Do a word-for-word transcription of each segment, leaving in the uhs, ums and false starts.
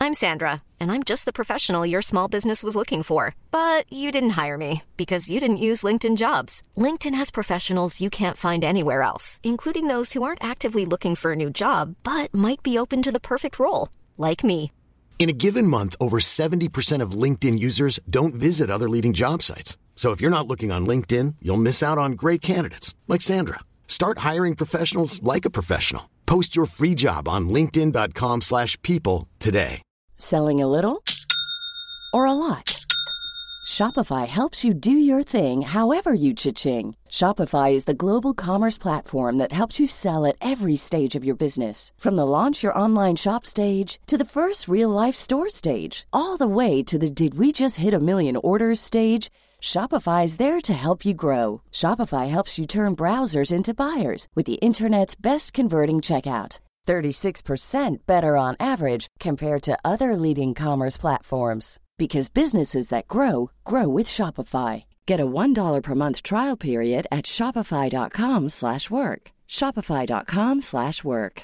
I'm Sandra, and I'm just the professional your small business was looking for. But you didn't hire me because you didn't use LinkedIn Jobs. LinkedIn has professionals you can't find anywhere else, including those who aren't actively looking for a new job, but might be open to the perfect role, like me. In a given month, over seventy percent of LinkedIn users don't visit other leading job sites. So if you're not looking on LinkedIn, you'll miss out on great candidates like Sandra. Start hiring professionals like a professional. Post your free job on linkedin.com slash people today. Selling a little or a lot? Shopify helps you do your thing however you cha-ching. Shopify is the global commerce platform that helps you sell at every stage of your business. From the launch your online shop stage to the first real-life store stage, all the way to the did we just hit a million orders stage. Shopify is there to help you grow. Shopify helps you turn browsers into buyers with the internet's best converting checkout. thirty-six percent better on average compared to other leading commerce platforms. Because businesses that grow, grow with Shopify. Get a one dollar per month trial period at shopify.com slash work. Shopify.com slash work.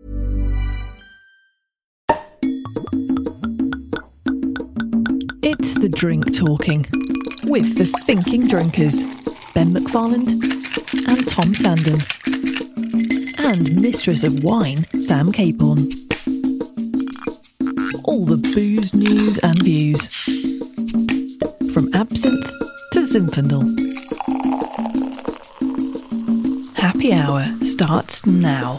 It's The Drink Talking with the Thinking Drinkers, Ben McFarland and Tom Sandham, and Mistress of Wine, Sam Capon. All the booze, news and views, from absinthe to Zinfandel. Happy Hour starts now.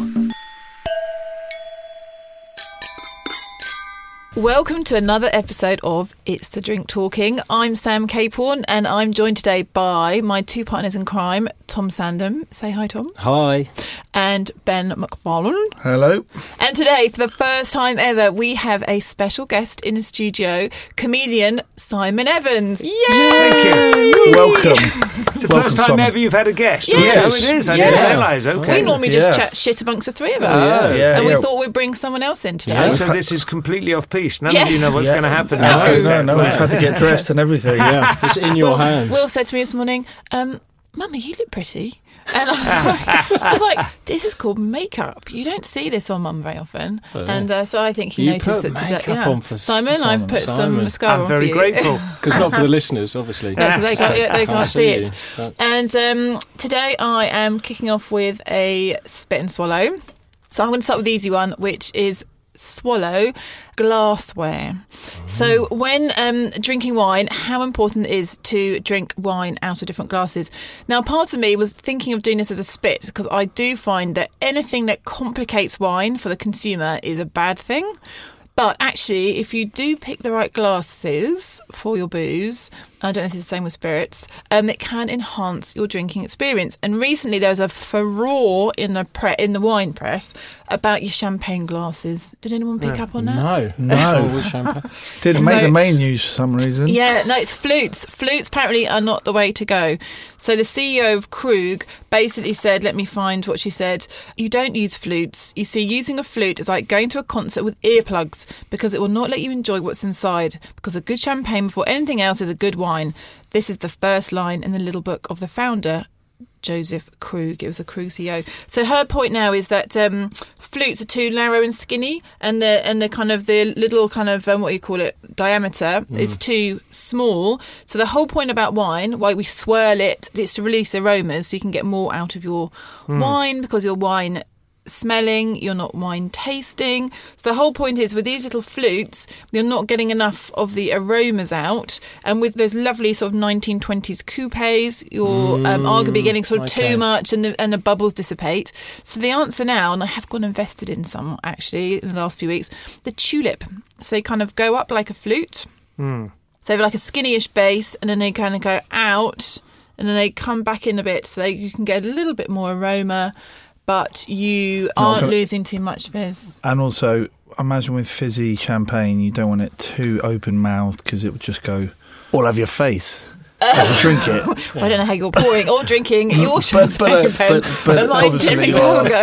Welcome to another episode of It's the Drink Talking. I'm Sam Capon and I'm joined today by my two partners in crime, Tom Sandham. Say hi, Tom. Hi. And Ben McFarland. Hello. And today, for the first time ever, we have a special guest in the studio, comedian Simon Evans. Yay! Thank you. Welcome. It's the Welcome, first time Simon. ever you've had a guest. Yes. Oh, it is. I Yes. didn't realise. Okay. We normally just Yeah. chat shit amongst the three of us. Oh, yeah, and we yeah. thought we'd bring someone else in today. Yeah, so this is completely off piece. None Yes. of you know what's Yeah. going to happen. No. now. No, no, we've had to get dressed and everything. Yeah, it's in your Will, hands. Will said to me this morning, um, Mummy, you look pretty. And I was, like, I was like, this is called makeup. You don't see this on Mum very often. Oh, yeah. And uh, so I think he You noticed put it today. makeup Yeah. on for Simon, Simon. I've put some Simon. mascara I'm on very for you. grateful. Because not for the listeners, obviously. No, because they can't, they can't see it. you. And um, today I am kicking off with a spit and swallow. So I'm going to start with the easy one, which is swallow glassware. So when um, drinking wine, how important it is to drink wine out of different glasses. Now, part of me was thinking of doing this as a spit because I do find that anything that complicates wine for the consumer is a bad thing. But actually, if you do pick the right glasses for your booze, I don't know if it's the same with spirits, um, it can enhance your drinking experience. And recently there was a furore in the pre- in the wine press about your champagne glasses. Did anyone pick up on that? No. No. With champagne. Didn't So- make the main news for some reason. Yeah, no, it's flutes. Flutes apparently are not the way to go. So the C E O of Krug basically said, let me find what she said, you don't use flutes. You see, using a flute is like going to a concert with earplugs because it will not let you enjoy what's inside, because a good champagne before anything else is a good wine. This is the first line in the little book of the founder, Joseph Krug. It was a Krug C E O. So her point now is that um, flutes are too narrow and skinny, and the and the kind of the little kind of um, what do you call it diameter mm. is too small. So the whole point about wine, why we swirl it, is to release aromas so you can get more out of your mm. wine, because your wine smelling, you're not wine tasting. So the whole point is with these little flutes, you're not getting enough of the aromas out. And with those lovely sort of nineteen twenties coupes, you're mm, um, arguably getting sort of okay. too much, and the, and the bubbles dissipate. So the answer now, and I have gone invested in some actually in the last few weeks, the tulip. So they kind of go up like a flute. Mm. So they have like a skinny-ish base, and then they kind of go out, and then they come back in a bit, so you can get a little bit more aroma, but you aren't gonna, losing too much fizz. And also, imagine with fizzy champagne, you don't want it too open-mouthed because it would just go all over your face. As you drink it. Well, I don't know how you're pouring or drinking your champagne, but, but, uh, Ben, but, but but mine obviously typically you are- doesn't go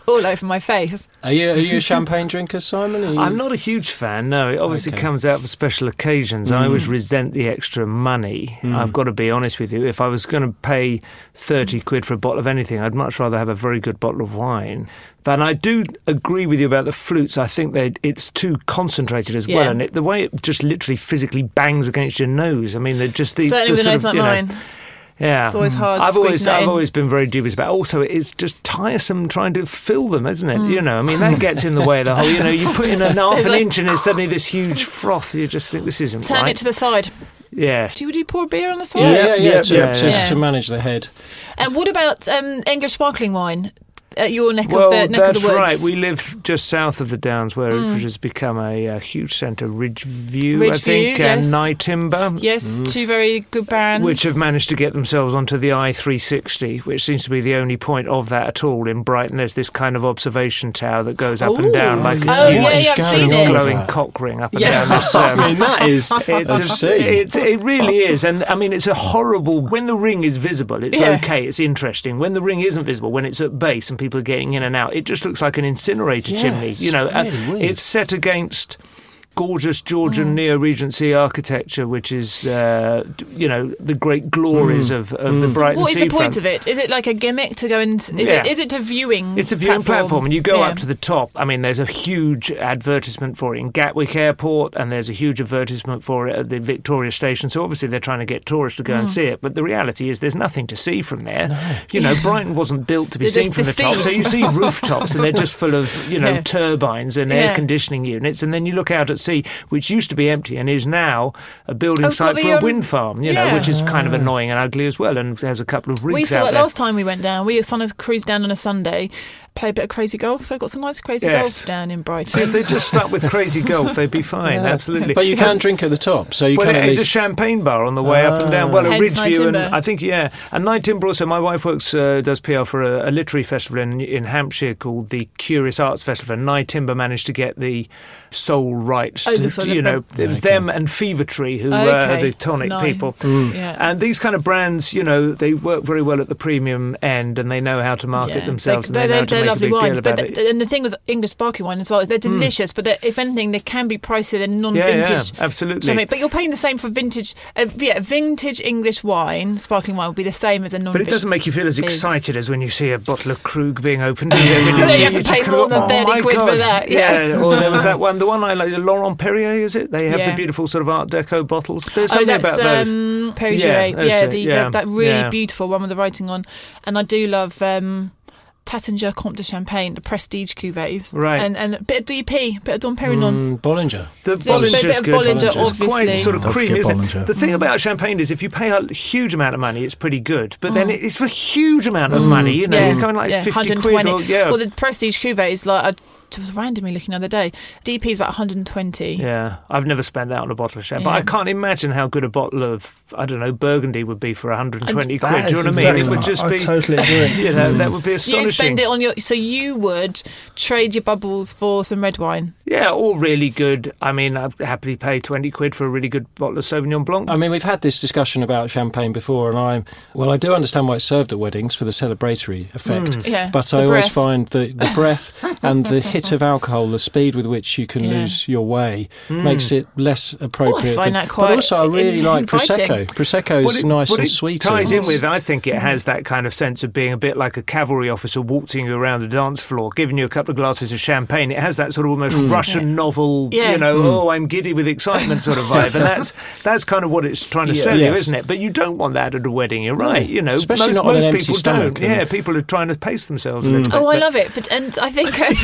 all over my face. Are you, are you a champagne drinker, Simon? Are you... I'm not a huge fan, no. It obviously Okay. comes out for special occasions. Mm. I always resent the extra money. Mm. I've got to be honest with you. If I was going to pay thirty quid for a bottle of anything, I'd much rather have a very good bottle of wine. But I do agree with you about the flutes. I think that it's too concentrated as well. Yeah. And it, the way it just literally physically bangs against your nose. I mean, they're just the... Certainly the with a sort nose of, like you know, mine. Yeah, It's always hard I've always, squeezing that I've in. always been very dubious about it. Also, it's just tiresome trying to fill them, isn't it? You know, I mean, that gets in the way of the whole. You know, you put in an half There's an like- inch and it's suddenly this huge froth. You just think this isn't Turn right. it to the side. Yeah. Do you, would you pour beer on the side? Yeah, yeah, yeah, Yeah, to, yeah, to, yeah. to manage the head. And what about um, English sparkling wine? At your neck Well, of the neck of that's the woods. right. We live just south of the Downs, where Mm. it has become a, a huge centre. Ridgeview, I Ridgeview, think, yes. and Nye Timber. Yes, two very good brands. Which have managed to get themselves onto the I three sixty, which seems to be the only point of that at all in Brighton. There's this kind of observation tower that goes up and Ooh. down like a Oh, huge yeah, yeah, I've going seen on it. with glowing that? cock ring up and Yeah, down this. Um, I mean, that is It's a, obscene. it's, it really is. And I mean, it's a horrible... When the ring is visible, it's Yeah. okay, it's interesting. When the ring isn't visible, when it's at base and people are getting in and out, it just looks like an incinerator Yeah, chimney. it's You know, really and weird. it's set against gorgeous Georgian Mm. neo-Regency architecture, which is, uh, d- you know, the great glories Mm. of, of the Mm. Brighton What is the seafront. point of it? Is it like a gimmick to go and... Is, Yeah. it, is it a viewing It's a viewing platform, and you go Yeah. up to the top. I mean, there's a huge advertisement for it in Gatwick Airport, and there's a huge advertisement for it at the Victoria Station. So obviously they're trying to get tourists to go Mm. and see it. But the reality is there's nothing to see from there. You know, Brighton wasn't built to be There's seen just from the the top. sea. So you see rooftops, and they're just full of, you know, Yeah. turbines and Yeah. air conditioning units. And then you look out at sea, which used to be empty and is now a building Oh, site got for the, a um, wind farm, you know, yeah. which is kind of annoying and ugly as well. And there's a couple of rigs We saw out that there. last time we went down. We were on a cruise down on a Sunday, play a bit of crazy golf. They've got some nice crazy Yes. golf down in Brighton. So if they just stuck with crazy golf, they'd be fine. Yeah. Absolutely. But you can drink at the top, so you Well, can at it is a least... champagne bar on the way up and down. Well, a Hence Nye Ridgeview, and Timber. I think yeah, and Nye Timber also. My wife works, uh, does P R for a, a literary festival in in Hampshire called the Curious Arts Festival. And Nye Timber managed to get the sole rights. Oh, to, the sort you of- know, it was Okay. them and Fever Tree who uh, Okay. are the tonic Nice. people. Yeah. And these kind of brands, you know, they work very well at the premium end, and they know how to market Yeah. themselves. They, and they know they're how to they're make lovely a big wines, deal but about the, it. and the thing with English sparkling wine as well is they're delicious. But they're, if anything, they can be pricier than non-vintage. Yeah, yeah, absolutely. champagne. But you're paying the same for vintage. Uh, yeah, vintage English wine, sparkling wine, will be the same as a But non-vintage. it doesn't make you feel as is. excited as when you see a bottle of Krug being opened. Does it? When But then see you it, have to just pay kinda more go, than "Oh thirty my quid for God." that, yeah. Or there was that one, the one I like, Laurent Perrier, is it? They have Yeah. the beautiful sort of Art Deco bottles. There's Oh, something that's about those. um, Perrier. Yeah, Yeah, that's it, the, yeah, the, that really yeah. beautiful one with the writing on. And I do love um, Taittinger Comte de Champagne, the prestige cuvées. Right. And, and a bit of D P, bit of Dom Perignon. Mm, Bollinger. The Just a bit Bollinger's of good. Bollinger, It's quite obviously. sort of Don't creamy, forget isn't Bollinger. it? The thing about champagne is if you pay a huge amount of money, it's pretty good. But then it's a huge amount of money. You know, Yeah. you're going like Yeah, fifty one hundred quid. twenty. Or, yeah. Well, the prestige cuvées, like I was randomly looking the other day. D P is about one hundred twenty. Yeah, I've never spent that on a bottle of champagne. But Yeah. I can't imagine how good a bottle of, I don't know, Burgundy would be for one hundred twenty That quid. Do you is know what I mean? It exactly- would just I be, totally agree. you know, that would be astonishing. You spend it on your, so you would trade your bubbles for some red wine. Yeah, all really good. I mean, I'd happily pay twenty quid for a really good bottle of Sauvignon Blanc. I mean, we've had this discussion about champagne before, and I'm well. I do understand why it's served at weddings for the celebratory effect, Yeah, but the I always breath. find the the breath and the hit of alcohol, the speed with which you can Yeah. lose your way, makes it less appropriate. Oh, I find than- that quite but also, I really in- like inviting. prosecco. Prosecco's What it- nice what and it sweet. ties and- in with, I think it has that kind of sense of being a bit like a cavalry officer waltzing you around the dance floor, giving you a couple of glasses of champagne. It has that sort of almost Russian novel, Yeah. you know, oh, I'm giddy with excitement sort of vibe. And that's that's kind of what it's trying to Yeah, sell you, yes. isn't it? But you don't want that at a wedding, you're right. You know, Especially most, not on an most empty people stomach, don't. and- Yeah, people are trying to pace themselves a little bit. Oh, I but- love it. For- And I think uh,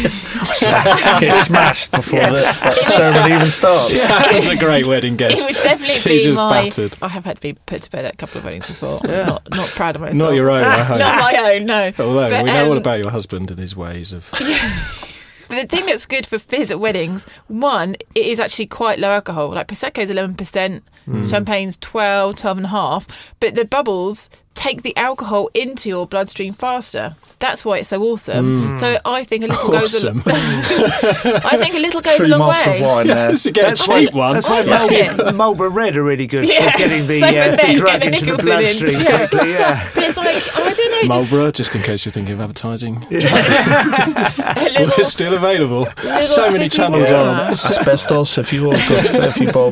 Get smashed before the that ceremony even starts. That's a great wedding guest. it would definitely She's be just my. battered. I have had to be put to bed at a couple of weddings before. I'm not, not proud of myself. Not your own, I hope. Not my own, no. Although But, we know all um, about your husband and his ways of. But the thing that's good for fizz at weddings, one, it is actually quite low alcohol. Like Prosecco's eleven percent, Hmm. Champagne's twelve, twelve and a half. But the bubbles, take the alcohol into your bloodstream faster. That's why it's so awesome. Mm. So I think a little awesome. goes a long I think a little goes True a long master way. Of wine there. To get That's a cheap why, one. That's why Marlborough, Marlborough Red are really good Yeah. for getting the, Same uh, with them, the drug getting the into the nicotine in. bloodstream Yeah. quickly. Yeah. But it's like, oh, I don't know. Just Marlborough, just in case you're thinking of advertising. a little, We're still available. little So many fizzy channels water. on. Asbestos, if you want, if you Bob.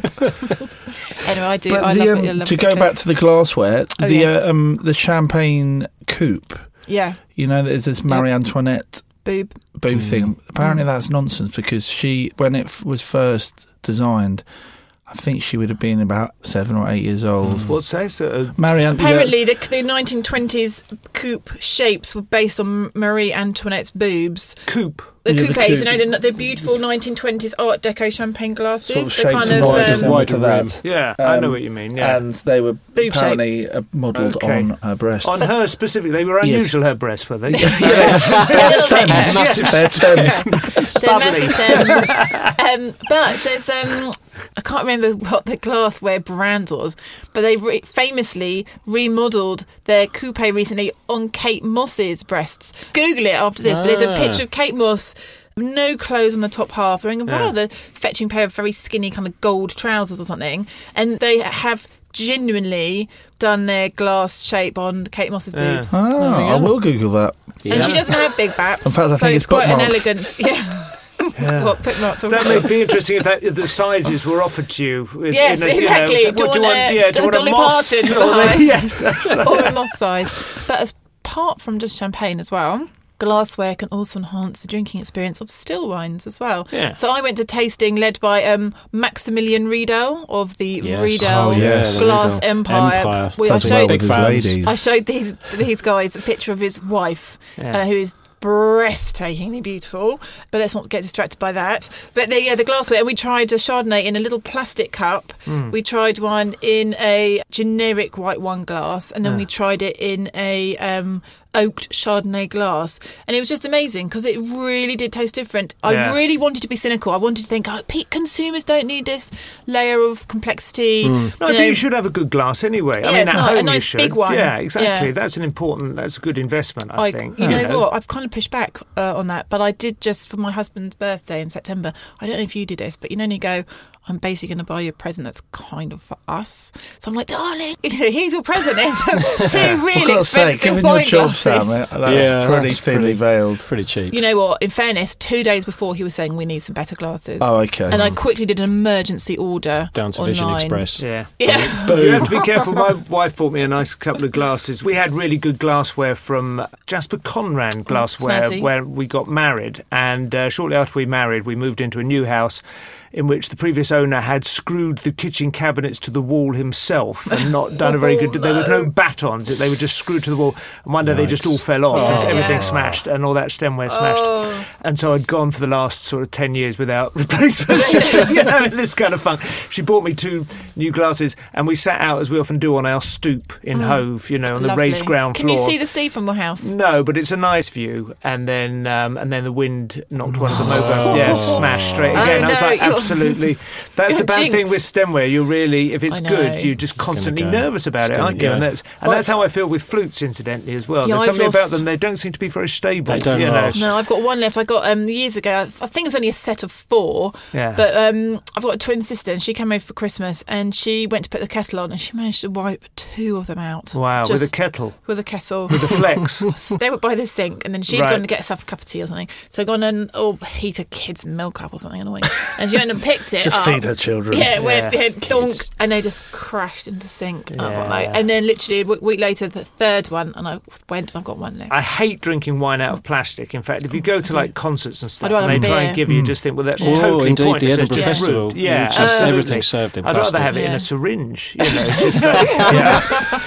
Anyway, I do. But I the, love um, it. I love to it. go back to the glassware, Oh, the yes. uh, um, the champagne coupe. Yeah, You know, there's this Marie Antoinette boob. boob Mm. thing. Apparently, that's nonsense because she, when it f- was first designed, I think she would have been about seven or eight years old. What's that? Uh, Marie Antoinette. Apparently, the, the nineteen twenties coupe shapes were based on Marie Antoinette's boobs. coupe. The Yeah, the coupes, you coupe. know, the, the beautiful nineteen twenties Art Deco champagne glasses. Sort of the shaped kind and of wider um, than wider to rim. that. Yeah, I know Um, what you mean. Yeah. And they were Boob apparently uh, modelled Okay. on her breast. On her specifically, they were Yes. unusual, her breasts, were they? They had stems. Yeah. Massive They had stems. They're massive stems. um, but there's, um, I can't remember what the glassware brand was, but they re- famously remodelled their coupe recently on Kate Moss's breasts. Google it after this, but it's a Ah. picture of Kate Moss. No clothes on the top half, wearing a Yeah. rather fetching pair of very skinny kind of gold trousers or something. And they have genuinely done their glass shape on Kate Moss's Yeah. boobs. Oh, I will Google that. And she doesn't have big baps. In fact, I so think it's it's quite an bookmarked. elegant. Yeah. Yeah. What, footmarked or That may be interesting if, that, if the sizes were offered to you. in- Yes, in a, you know, exactly. what Do you want a- yeah, do you a want a Dolly moss? Parton or- size? Yes, that's right. or a moss size. But as apart from just champagne as well, glassware can also enhance the drinking experience of still wines as well. Yeah. So I went to tasting led by um, Maximilian Riedel of the Yes. Riedel Oh, yes. the Glass Riedel Empire. Empire. We, I Does well showed with Big his fans. ladies. I showed these these guys a picture of his wife, Yeah. uh, who is breathtakingly beautiful. But let's not get distracted by that. But the, yeah, the glassware, and we tried a Chardonnay in a little plastic cup. Mm. We tried one in a generic white wine glass, and then Yeah. we tried it in a um, oaked Chardonnay glass, and it was just amazing because it really did taste different. I Yeah. really wanted to be cynical. I wanted to think, oh, Pete, consumers don't need this layer of complexity. No, I think you should have a good glass anyway. Yeah, I mean, it's at not- a home nice you should. big one. Yeah, exactly. Yeah. That's an important. That's a good investment. I, I, think. you know, what? I've kind of pushed back uh, on that, but I did just for my husband's birthday in September. I don't know if you did this, but you know, you go, I'm basically going to buy you a present that's kind of for us. So I'm like, darling, here's your present. Two really I've got to say, expensive given your wine job, glasses. Sam, eh, that's Yeah, pretty that's thinly pretty- veiled. Pretty cheap. You know what? In fairness, two days before he was saying we need some better glasses. Oh, okay. And I quickly did an emergency order Down to online. Vision Express. Yeah. Yeah. You have to be careful. My wife bought me a nice couple of glasses. We had really good glassware from Jasper Conran Glassware snazzy. where we got married. And uh, shortly after we married, we moved into a new house in which the previous owner had screwed the kitchen cabinets to the wall himself and not done a very good... There were no batons. They were just screwed to the wall. And one day they just all fell off. Oh. and everything Yeah. smashed and all that stemware smashed. Oh. And so I'd gone for the last sort of ten years without replacements. You know, in this kind of fun. She bought me two new glasses and we sat out, as we often do, on our stoop in Hove, you know, on the Lovely. raised ground Can floor. you see the sea from your house? No, but it's a nice view. And then um, and then the wind knocked one of them over. Yeah, smashed straight Oh, again. I was no, like, you're- absolutely. That's you're the bad jinxed. thing with stemware. You're really, if it's I know. good, you're just constantly go. nervous about It's it, aren't gonna you? And go. that's and that's how I feel with flutes, incidentally, as well. Yeah, There's I've something about lost- them, they don't seem to be very stable. They don't you know. last. No, I've got one left. I got um years ago. I I think it was only a set of four. Yeah. But um, I've got a twin sister, and she came over for Christmas, and she went to put the kettle on, and she managed to wipe two of them out. Wow, with a Just kettle, with a kettle. with a flex. They were by the sink, and then she'd Right. gone to get herself a cup of tea or something. So gone and oh, heat a kid's milk up or something annoying, and she went and picked it Just up. feed her children. Yeah, it went Yeah, yeah, donk, and they just crashed into sink. And I was Yeah. like, and then literally a w- week later, the third one, and I went and I've got one left. I hate drinking wine out of plastic. In fact, if you go to like concerts and stuff I'd rather and they try beer. and give you, just think, well, that's Yeah. Oh, totally indeed, pointless. the It's Edinburgh just Festival. rude. Yeah, which has absolutely. everything served in I'd rather plastic. have it in Yeah. a syringe, you know. Just like, yeah.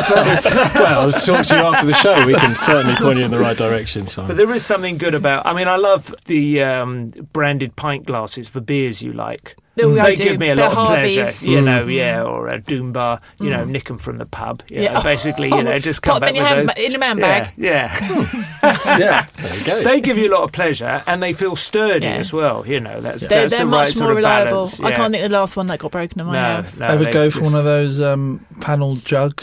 Well, I'll talk to you after the show. We can certainly point you in the right direction, Simon. But there is something good about. I mean, I love the um, branded pint glasses for beers you like. Oh, I They do. give me a The lot of Harveys. pleasure, you know, yeah, or a Doom Bar, you know, nick them from the pub, you Yeah. know, basically, you know, just come Pop back them in with your hand- those. in a man yeah, bag. Yeah, Yeah. there you go. they give you a lot of pleasure and they feel sturdy Yeah. as well, you know, that's, They're, that's they're the much right sort more of reliable. balance. I yeah. can't think of the last one that got broken in my No, house. no, Ever they go for just- one of those um, panel jugs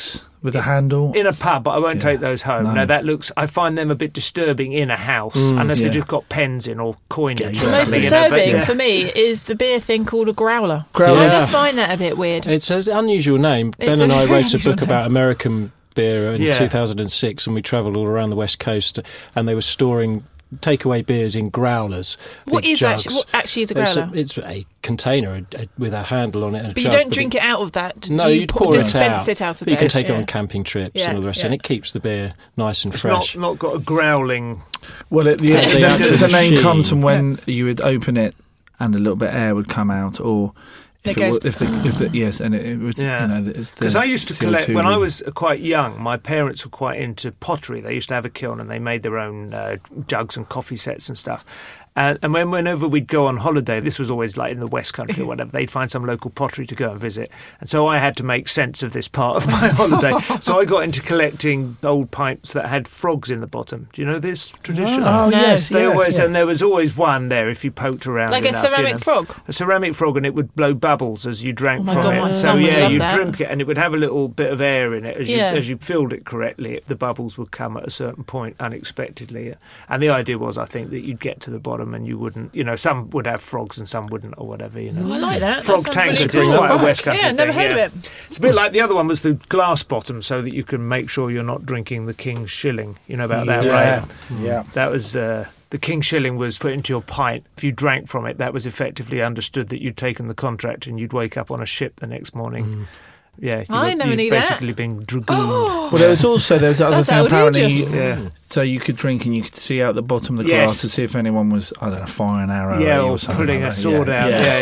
with a handle in a pub, but I won't Yeah. take those home. No. No, that looks. I find them a bit disturbing in a house, Mm, unless yeah. they've just got pens in or coinage. Yeah, or the The most something, you know, but- disturbing yeah. for me is the beer thing called a growler. Growler. I Yeah. just find that a bit weird. It's an unusual name. It's Ben a and I very wrote a unusual book name. about American beer in Yeah. two thousand six, and we travelled all around the West Coast, and they were storing takeaway beers in growlers. What big is jugs. actually, what actually is a It's growler? a, it's a container a, a, with a handle on it. And a But you jug don't with drink it out of that. No, Do you you'd pour, pour it dispense out. it out of But you there. can take Yeah. it on camping trips Yeah, and all the rest, yeah. and it keeps the beer nice and It's fresh. not, not got a growling. Well, it, the, So the, it's the, actual the name machine. comes from when you would open it and a little bit of air would come out, or if It it, goes- wa- if the, if the yes, and it, it would Yeah. you know it's the Because I used to C O two collect when I would- was quite young. My parents were quite into pottery. They used to have a kiln, and they made their own uh, jugs and coffee sets and stuff. And, and when, whenever we'd go on holiday, this was always like in the West Country or whatever, they'd find some local pottery to go and visit. And so I had to make sense of this part of my holiday. So I got into collecting old pipes that had frogs in the bottom. Do you know this tradition? Oh No. yes, They yeah, always, yeah. and there was always one there if you poked around. Like a enough, you ceramic know. frog. A ceramic frog, and it would blow bubbles as you drank Oh my from God, it. my so son would yeah, love you that. drink it, and it would have a little bit of air in it as Yeah. you as you filled it correctly. The bubbles would come at a certain point unexpectedly, and the idea was, I think, that you'd get to the bottom and you wouldn't. You know, some would have frogs and some wouldn't, or whatever. You know, Oh, I like that. Frog that sounds tankards really is cool. quite a West Country Yeah, never thing, heard yeah. of it. It's a bit like the other one was the glass bottom, so that you can make sure you're not drinking the King's Shilling. You know about that, yeah. right? yeah. That was uh, the King's Shilling was put into your pint. If you drank from it, that was effectively understood that you'd taken the contract and you'd wake up on a ship the next morning. Yeah, you I were, never you'd knew that. basically been dragooned. Well, there was also there was the other That's thing apparently. outrageous. Yeah. So you could drink and you could see out the bottom of the Yes. glass to see if anyone was I don't know firing an arrow Yeah, at you or or something putting like a that. sword yeah. out. Yeah.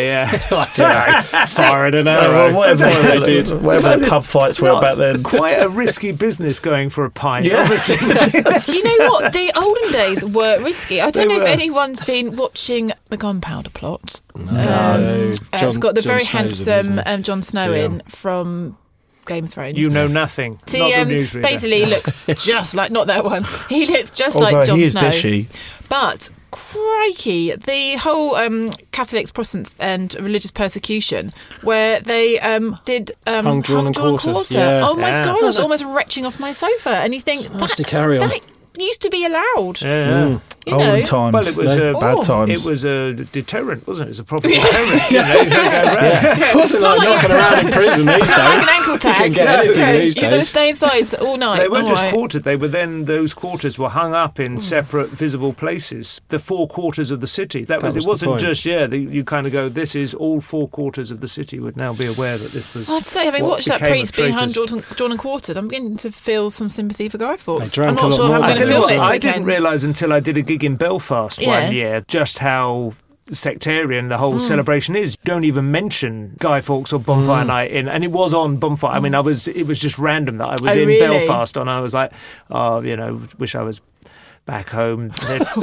Yeah, yeah. Firing an Well, arrow. whatever, they did. whatever the pub fights were Not back then. Quite a risky business going for a pint. Yeah. Obviously. You know what? The olden days were risky. I don't They know were. if anyone's been watching the Gunpowder Plot. No. Um, uh, John- it's got the John very Snow's in, handsome isn't it? um, Jon Snow Yeah. in from Game of Thrones. You know nothing. See, Not um, the newsreader. basically, he looks just like not that one. He looks just Although like Jon he is Snow. dishy. But crikey, the whole um, Catholics, Protestants, and religious persecution, where they um, did um, Hung, drawn and quarter. Yeah. Oh my Yeah. god, I was almost retching off my sofa, and you think It's nice that, to carry on. that used to be allowed. Yeah. You Olden know, times. Well, it was No, a bad Oh. times. It was a deterrent, wasn't it? It's a proper deterrent. You know, you go around. It wasn't like knocking around in prison these it's not like days. an ankle tag. can get anything Okay, these You've got to days. stay inside all night. They weren't All just right. quartered. They were then those quarters were hung up in separate, visible places. The four quarters of the city. That, was, was it. the Wasn't point. just yeah. The, you kind of go. This is all four quarters of the city would now be aware that this was. I have to say, having what watched that became priest of being hung, traitors. drawn, drawn and quartered, I'm beginning to feel some sympathy for Guy Fawkes. They drank I'm a not lot sure how more. I'm I going tell to you feel what, this I weekend. didn't realise until I did a gig in Belfast Yeah. one year just how sectarian the whole celebration is. Don't even mention Guy Fawkes or Bonfire Night in, and it was on Bonfire. I mean, I was. It was just random that I was Oh, in really? Belfast, and I was like, oh, you know, wish I was back home.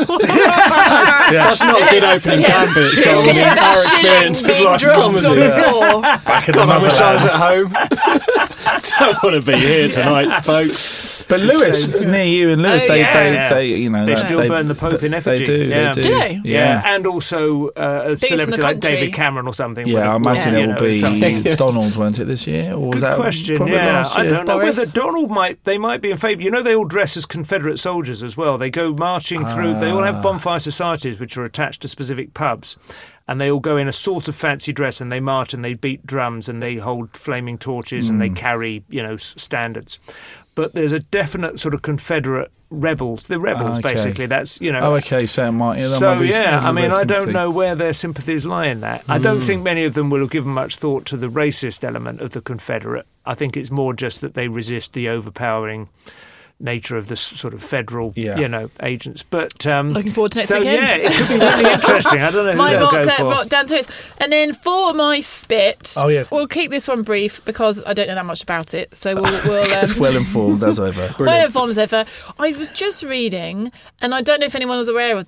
That's not a good opening Yeah. gambit, so Shilling I mean, our experience being of live dropped on comedy. the floor. Back in God, the I wish I was motherland. at home. Don't want to be here tonight, folks. But Lewis, near you in Lewis, Oh, they, yeah. they, Yeah. they, you know, They that- still burn the Pope in effigy. They do. Yeah. They do. Do they? Yeah, and also uh, a in the celebrity like country. David Cameron or something. would Yeah, I have- imagine Yeah. it you will know, be something. Donald, weren't it, this year? Or was Good that question. probably Yeah, last I year? don't know Boris? whether Donald might. They might be in favour. You know, they all dress as Confederate soldiers as well. They go marching through. They all have bonfire societies which are attached to specific pubs, and they all go in a sort of fancy dress and they march and they beat drums and they hold flaming torches and they carry, you know, s- standards. But there's a definite sort of Confederate rebels. They're rebels, Okay. basically. That's you know. Oh, okay, so it might. Yeah, that So might be yeah, a I mean, little I bit of don't sympathy. know where their sympathies lie in that. I don't think many of them will have given much thought to the racist element of the Confederate. I think it's more just that they resist the overpowering nature of this sort of federal, Yeah. you know, agents. But um, Looking forward to next so, weekend. yeah, it could be really interesting. I don't know who My they'll rock, go uh, for. rock down to it. And then for my spit, Oh, yeah. we'll keep this one brief because I don't know that much about it. So we'll, we'll um, It's well informed as ever. well informed as ever. I was just reading, and I don't know if anyone was aware of this,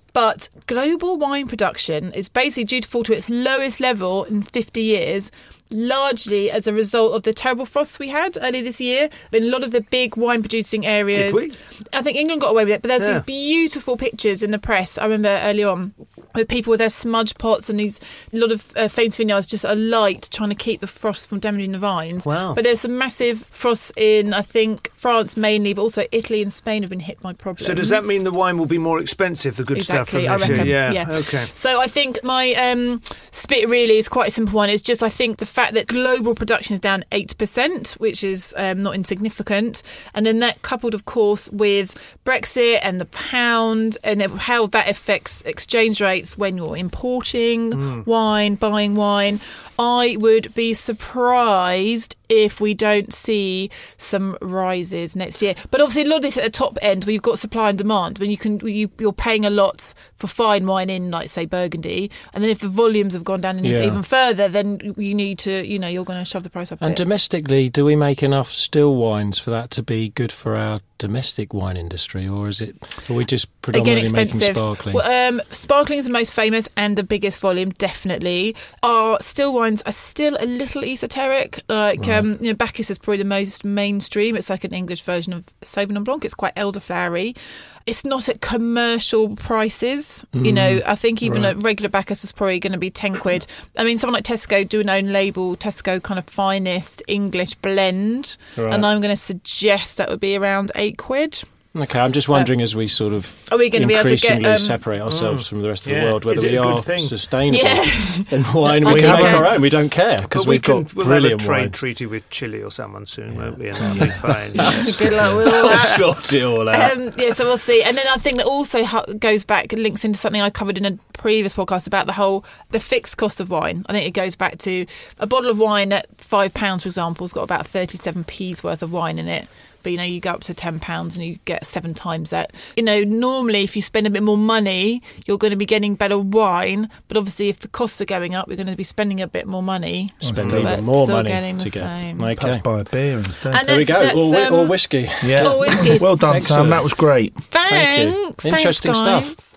But global wine production is basically due to fall to its lowest level in fifty years, largely as a result of the terrible frosts we had earlier this year. In a lot of the big wine-producing areas, Did we? I think England got away with it, but there's Yeah. these beautiful pictures in the press, I remember early on, with people with their smudge pots and these a lot of uh, famous vineyards just alight trying to keep the frost from damaging the vines. Wow. But there's some massive frosts in, I think, France mainly, but also Italy and Spain have been hit by problems. So does that mean the wine will be more expensive, the good Exactly, stuff I from this reckon. year? Yeah. Okay. So I think my um, spit really is quite a simple one. It's just I think the fact that global production is down eight percent, which is um, not insignificant. And then that coupled, of course, with Brexit and the pound and how that affects exchange rates when you're importing Mm. wine, buying wine. I would be surprised if we don't see some rises next year. But obviously, a lot of this at the top end where you've got supply and demand, when you can, you, you're paying a lot for fine wine in, like, say, Burgundy. And then if the volumes have gone down any- Yeah. even further, then you need to, you know, you're going to shove the price up a And bit. domestically, do we make enough still wines for that to be good for our domestic wine industry, or is it? Are we just Again, predominantly making expensive. sparkling? Well, um, sparkling is the most famous and the biggest volume, definitely. Our still wines are still a little esoteric. Like, Right. um, you know, Bacchus is probably the most mainstream. It's like an English version of Sauvignon Blanc. It's quite elderflowery. It's not at commercial prices. You know, I think even right. a regular Bacchus is probably going to be ten quid. I mean, someone like Tesco do an own label, Tesco kind of finest English blend. Right. And I'm going to suggest that would be around eight quid. Okay, I'm just wondering as we sort of Are we going to be able to get, increasingly um, separate ourselves from the rest of Yeah. the world, whether Is it we a good are thing? sustainable Yeah. in wine. I We think can make so. our own. We don't care because But we we've can, got we'll have a brilliant trade wine. treaty with Chile or someone soon, won't we? And that'll be fine. Yeah. Good luck with all We'll that. sort it all out. Um, yeah, so we'll see. And then I think that also hu- goes back, links into something I covered in a previous podcast about the whole, the fixed cost of wine. I think it goes back to a bottle of wine at five pounds, for example, has got about thirty-seven p's worth of wine in it. But, you know, you go up to ten pounds and you get seven times that. You know, normally if you spend a bit more money, you're going to be getting better wine. But obviously if the costs are going up, you're going to be spending a bit more money. Spend But even more still money getting the to get. same. Perhaps Okay. buy a beer instead. And There we That's- go. Or, that's, whi- or um, whiskey. yeah. Oh, whiskey. Well done, Excellent. Sam. That was great. Thank you. Thanks. Interesting Thanks, stuff.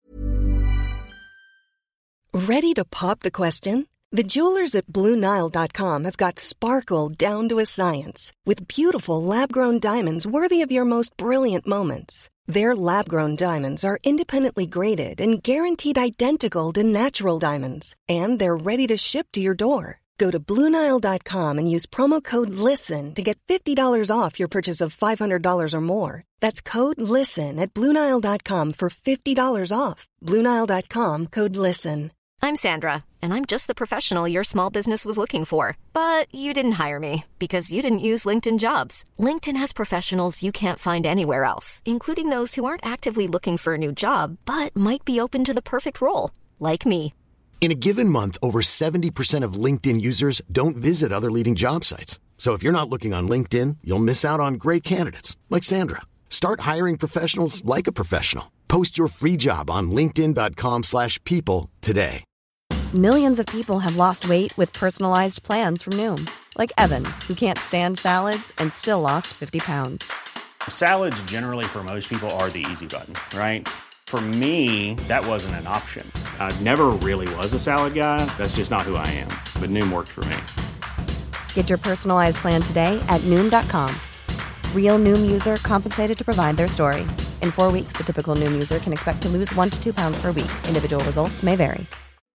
guys. Ready to pop the question? The jewelers at Blue Nile dot com have got sparkle down to a science with beautiful lab-grown diamonds worthy of your most brilliant moments. Their lab-grown diamonds are independently graded and guaranteed identical to natural diamonds, and they're ready to ship to your door. Go to Blue Nile dot com and use promo code LISTEN to get fifty dollars off your purchase of five hundred dollars or more. That's code LISTEN at Blue Nile dot com for fifty dollars off. Blue Nile dot com, code LISTEN. I'm Sandra, and I'm just the professional your small business was looking for. But you didn't hire me because you didn't use LinkedIn Jobs. LinkedIn has professionals you can't find anywhere else, including those who aren't actively looking for a new job, but might be open to the perfect role, like me. In a given month, over seventy percent of LinkedIn users don't visit other leading job sites. So if you're not looking on LinkedIn, you'll miss out on great candidates like Sandra. Start hiring professionals like a professional. Post your free job on linkedin dot com slash people today. Millions of people have lost weight with personalized plans from Noom. Like Evan, who can't stand salads and still lost fifty pounds. Salads generally for most people are the easy button, right? For me, that wasn't an option. I never really was a salad guy. That's just not who I am. But Noom worked for me. Get your personalized plan today at Noom dot com. Real Noom user compensated to provide their story. In four weeks, the typical Noom user can expect to lose one to two pounds per week. Individual results may vary.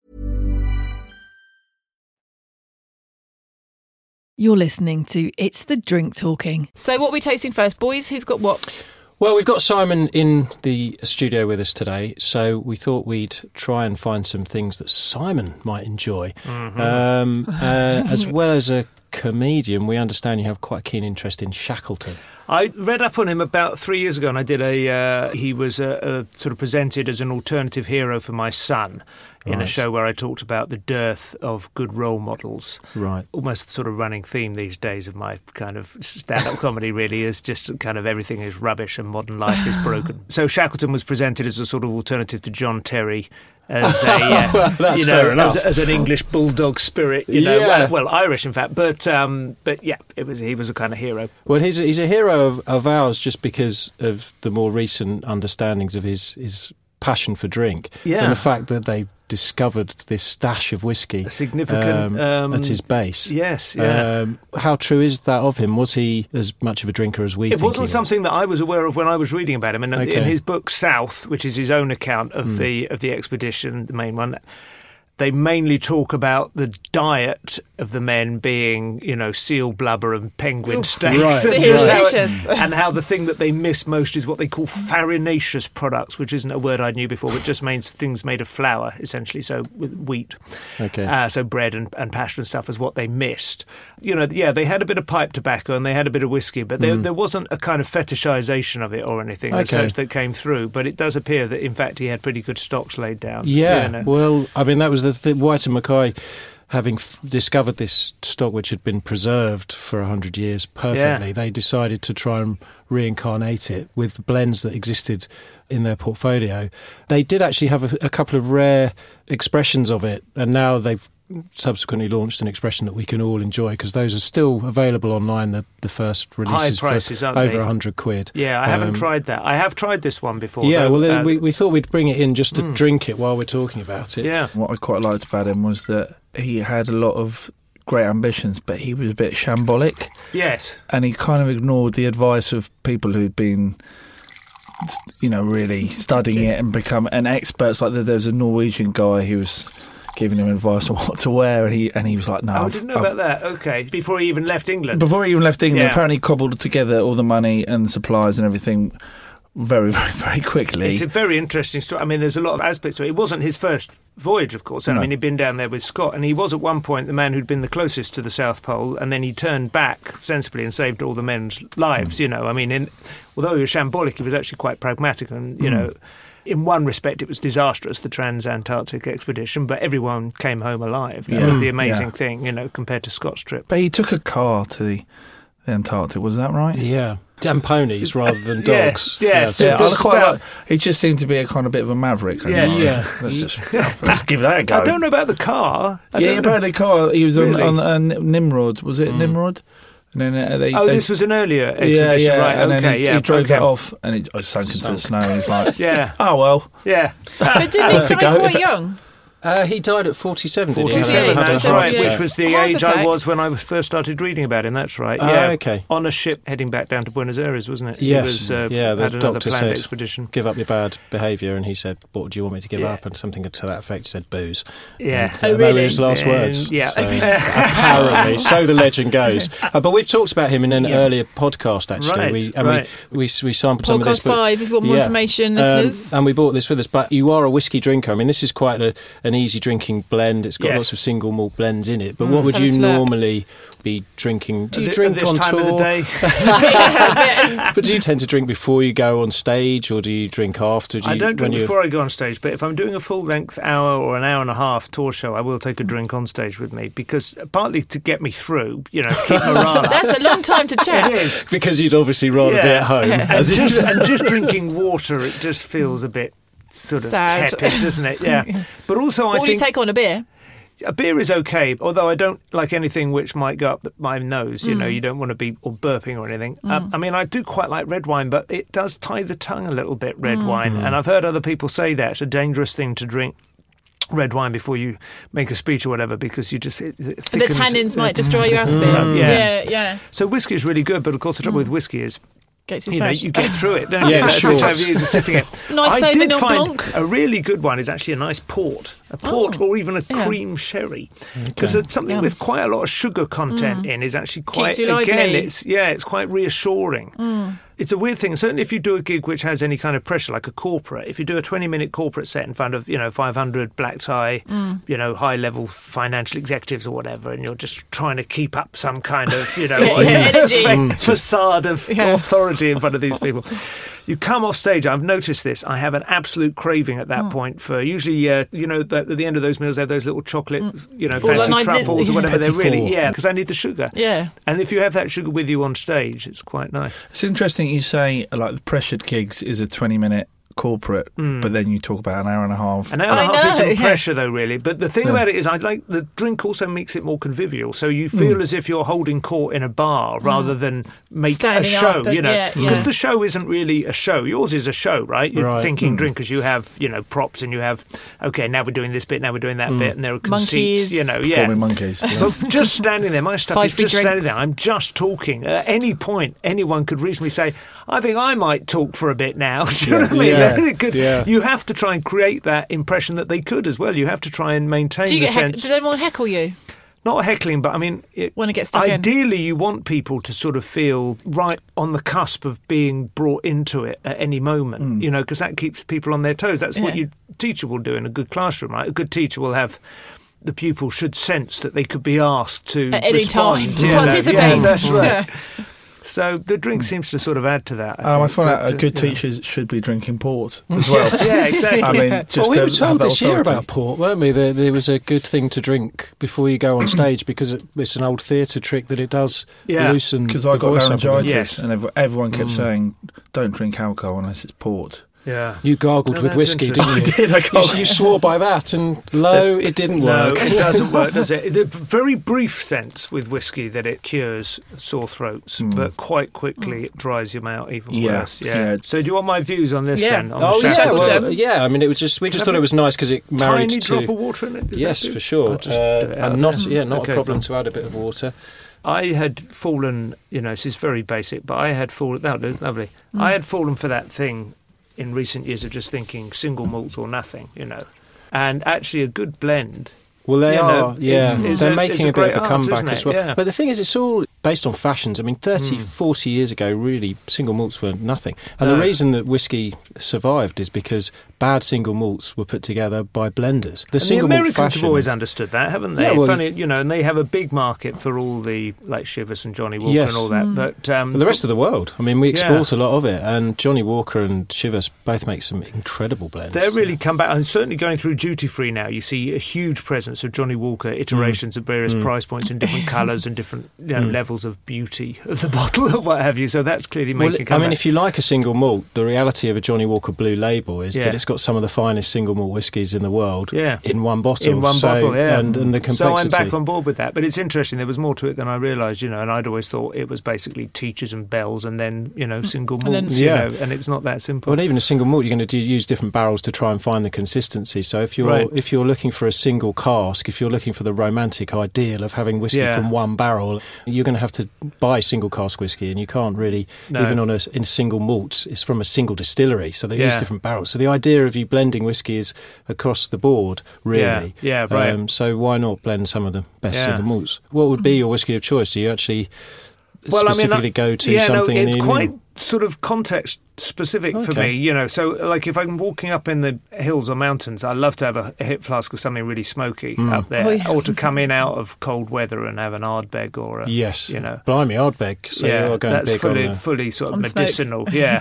You're listening to It's the Drink Talking. So what are we tasting first? Boys, who's got what? Well, we've got Simon in the studio with us today, so we thought we'd try and find some things that Simon might enjoy. Mm-hmm. Um, uh, as well as a comedian, we understand you have quite a keen interest in Shackleton. I read up on him about three years ago, and I did a. Uh, he was uh, uh, sort of presented as an alternative hero for my son in a Right. show where I talked about the dearth of good role models. Right. Almost sort of running theme these days of my kind of stand-up comedy really is just kind of everything is rubbish and modern life is broken. So Shackleton was presented as a sort of alternative to John Terry. As a, uh, Well, that's you know, fair enough. as, as an English bulldog spirit, you know, Yeah. well, well, Irish in fact, but um, but yeah, it was he was a kind of hero. Well, he's a, he's a hero of, of ours just because of the more recent understandings of his his passion for drink. Yeah. And the fact that they discovered this stash of whiskey. A significant... Um, Um, at his base. Yes, yeah. Um, how true is that of him? Was he as much of a drinker as we It think wasn't he was? something that I was aware of when I was reading about him. And Okay. in his book South, which is his own account of Mm. the of the expedition, the main one, they mainly talk about the diet of the men being, you know, seal blubber and penguin Oof. steaks. Right. And, just how it- Delicious. and how the thing that they miss most is what they call farinaceous products, which isn't a word I knew before, but just means things made of flour, essentially, so with wheat. Okay. Uh, so bread and, and pasta and stuff is what they missed. You know, yeah, they had a bit of pipe tobacco and they had a bit of whiskey, but there, Mm. there wasn't a kind of fetishization of it or anything as Okay. such that came through. But it does appear that, in fact, he had pretty good stocks laid down. Yeah, You know. well, I mean, that was the th- White and Mackay, having f- discovered this stock which had been preserved for a hundred years perfectly, Yeah. they decided to try and reincarnate it with blends that existed in their portfolio. They did actually have a, a couple of rare expressions of it, and now they've subsequently launched an expression that we can all enjoy, because those are still available online. The, the first releases High prices, for aren't over they? a hundred quid. Yeah, I haven't Um, tried that. I have tried this one before. Yeah, though, well, then uh, we, we thought we'd bring it in just to Mm. drink it while we're talking about it. yeah. What I quite liked about him was that he had a lot of great ambitions, but he was a bit shambolic, Yes. and he kind of ignored the advice of people who'd been, you know, really studying it and become an experts. Like there was a Norwegian guy who was giving him advice on what to wear, and he and he was like, "No, Oh, I I've- didn't know I've- about that. Okay. Before he even left England. Before he even left England, Yeah. apparently cobbled together all the money and supplies and everything very, very, very quickly. It's a very interesting story. I mean, there's a lot of aspects to it. It wasn't his first voyage, of course. I No. mean, he'd been down there with Scott, and he was at one point the man who'd been the closest to the South Pole, and then he turned back sensibly and saved all the men's lives, Mm. you know. I mean, in, although he was shambolic, he was actually quite pragmatic, and, you Mm. know, in one respect, it was disastrous, the Trans-Antarctic expedition, but everyone came home alive. That Yeah. was the amazing Yeah. thing, you know, compared to Scott's trip. But he took a car to the, the Antarctic, was that right? Yeah. And ponies rather than Yeah, dogs. yes. so Yeah, I Just quite about- like, he just seemed to be a kind of bit of a maverick. I Yes. think. Yeah. Let's just let's give that a go. I don't know about the car. I yeah, don't know. apparently car. He was on, Really? on uh, Nimrod. Was it Nimrod? And then uh, they, Oh, they, this was an earlier yeah, expedition, yeah. right? And okay, then he, yeah. he drove okay. that off, and it I sunk into the Sunk. snow. And he's like, Yeah, "Oh well." yeah. But didn't he to die go quite if- young? Uh, he died at forty-seven, did he? forty-seven, Yeah, that's had a right, heart which attack. was the Heart age I attack. was when I first started reading about him, that's right. Ah, Yeah, okay. On a ship heading back down to Buenos Aires, wasn't it? Yes, He was, uh, yeah, the had another doctor planned said- expedition. Give up your bad behaviour, and he said, "What do you want me to give Yeah. up?" And something to that effect. He said, "Booze." Yeah. And, Oh, uh, they were really? his last And, words. yeah. So, apparently, so the legend goes. Uh, but we've talked about him in an Yeah. earlier podcast. Actually, Right, we and right. we, we we sampled some of this. Podcast but- five, if you want more Yeah. information, Um, listeners. and we brought this with us. But you are a whiskey drinker. I mean, this is quite a, an easy drinking blend. It's got Yes. lots of single malt blends in it. But Mm. what would Let's have you a slurp. normally be drinking? Do you At thi- drink at this on time tour? of the day? But do you tend to drink before you go on stage, or do you drink after? Do you, I don't drink when you- before I go on stage, but if I'm doing a full-length hour or an hour and a half tour show, I will take a drink on stage with me, because partly to get me through, you know, keep morale up. That's a long time to It chat. is. Because you'd obviously rather be Yeah. at home. And as in- just, and just drinking water, it just feels a bit sort of Sad. tepid, doesn't it? Yeah. But also, I What will you think take on a beer? a beer is okay, although I don't like anything which might go up my nose. You know, you don't want to be or burping or anything. Um, I mean, I do quite like red wine, but it does tie the tongue a little bit, red wine. And I've heard other people say that it's a dangerous thing to drink red wine before you make a speech or whatever, because you just it, it The thickens- tannins might just dry you out a bit. Mm, yeah. yeah, yeah. So whiskey is really good, but of course the trouble with whiskey is, Gets you you know, smashed. you get through it, don't Yeah, you? That's sure. the time you're sipping it. Nice I did Sauvignon find Blanc. a really good one is actually a nice port, a port or even a yeah. cream sherry, because something Yum. with quite a lot of sugar content in is actually quite, you lively. again, it's yeah, it's quite reassuring. It's a weird thing, certainly if you do a gig which has any kind of pressure, like a corporate. If you do a twenty-minute corporate set in front of, you know, five hundred black tie, you know, high-level financial executives or whatever, and you're just trying to keep up some kind of, you know, Yeah, yeah, energy. fa- facade of Yeah. authority in front of these people. You come off stage, I've noticed this, I have an absolute craving at that Oh. point for, usually, uh, you know, at the end of those meals, they have those little chocolate, you know, Or like fancy nice truffles or little- whatever. They're Petit really, four. yeah, because I need the sugar. Yeah. And if you have that sugar with you on stage, it's quite nice. It's interesting you say like the pressured gigs is a twenty minute corporate, Mm. but then you talk about an hour and a half. An hour and a I half know, isn't yeah. pressure, though, really. But the thing Yeah. about it is, I like the drink also makes it more convivial. So you feel Mm. as if you're holding court in a bar rather than make Standing a show. up and- you know, yeah, because yeah. the show isn't really a show. Yours is a show, right? You're Right. thinking Mm. drinkers. You have you know props, and you have okay. Now we're doing this bit. Now we're doing that Mm. bit, and there are conceits. Monkeys. You know, yeah. Performing monkeys. Yeah. But just standing there, my stuff Five is free just standing drinks. there. I'm just talking. At any point, anyone could reasonably say, I think I might talk for a bit now. Do you know what I mean? Yeah. It could- Yeah. You have to try and create that impression that they could as well. You have to try and maintain Do you the get heck- sense. Does anyone heckle you? Not heckling, but I mean, it, Want to get stuck in? ideally, you want people to sort of feel right on the cusp of being brought into it at any moment, Mm. you know, because that keeps people on their toes. That's what Yeah. your teacher will do in a good classroom, right? A good teacher will have. The pupil should sense that they could be asked to At any respond. time to Yeah, that- participate. Yeah, that's right. Yeah. So the drink seems to sort of add to that. I, Um, I think, find out but, a uh, good you know. teacher should be drinking port as well. Yeah, exactly. I mean, Well, just we to were have told that this year authority. about port, weren't we? That it was a good thing to drink before you go on stage because it, it's an old theatre trick that it does Yeah, loosen Because the I got voice up a bit. laryngitis, Yes. and ev- everyone kept Mm. saying, "Don't drink alcohol unless it's port." Yeah. You gargled No, with that's whiskey, didn't you? interesting. I did. I You, can't. you swore by that, and lo, it didn't No, work. it doesn't work, does it? In a very brief sense with whiskey that it cures sore throats, Mm. but quite quickly it dries them out even Yeah, worse. Yeah. yeah. So do you want my views on this Yeah. then? On Oh the yeah, Shackleton? Shackleton. well, yeah. I mean, it was just we just thought it was nice because it married Tiny to drop of water in it? Is that yes, good? for sure, I'll just uh, do it out and not there. yeah, not Okay, a problem fine. to add a bit of water. I had fallen, you know, this is very basic, but I had fallen, that was lovely. Mm. I had fallen for that thing in recent years of just thinking single malt or nothing, you know. And actually a good blend. Well, they You are, know, yeah. is- is They're a- making is a a, bit great of a art, comeback isn't it? as well. Yeah. But the thing is, it's all based on fashions. I mean, thirty, Mm. forty years ago, really, single malts were nothing. And No. the reason that whiskey survived is because bad single malts were put together by blenders. The And the single malt Americans fashion, have always understood that, haven't they? Yeah, well, Funny, you know, and they have a big market for all the, like Chivas and Johnny Walker Yes. and all that. Mm. But um, But the rest of the world. I mean, we Yeah. export a lot of it, and Johnny Walker and Chivas both make some incredible blends. they're really come back, and certainly going through duty free now, you see a huge presence of Johnny Walker iterations of various Mm. price points and different colours and different you know, Mm. levels of beauty of the bottle or what have you. So that's clearly Well, making. a I mean, comeback. if you like a single malt, the reality of a Johnny Walker Blue Label is Yeah. that it's got some of the finest single malt whiskies in the world Yeah. in one bottle. in one So- bottle, yeah. And, and the so complexity. I'm back on board with that. But it's interesting. There was more to it than I realised, you know. And I'd always thought it was basically teachers and bells, and then you know single And then- malts, Yeah. you know. And it's not that simple. Well, even a single malt, you're going to do, use different barrels to try and find the consistency. So if you're Right. if you're looking for a single cask, if you're looking for the romantic ideal of having whiskey Yeah. from one barrel, you're going to have to buy single cask whiskey, and you can't really No. even on a in single malt. It's from a single distillery, so they use Yeah. different barrels. So the idea of you blending whiskey is across the board, really. Yeah, yeah, right. Um, so why not blend some of the best Yeah. single malts? What would be your whiskey of choice? Do you actually Well, I mean, specifically I- go to yeah, something no, in it's the quite evening? sort of context specific for Okay. me, you know. So, like, if I'm walking up in the hills or mountains, I love to have a, a hip flask of something really smoky Mm. up there, Oh, yeah. or to come in out of cold weather and have an Ardbeg or a, Yes, you know. blimey, Ardbeg. So yeah, you're going that's big fully, on the... fully sort of on smoke. medicinal. Yeah.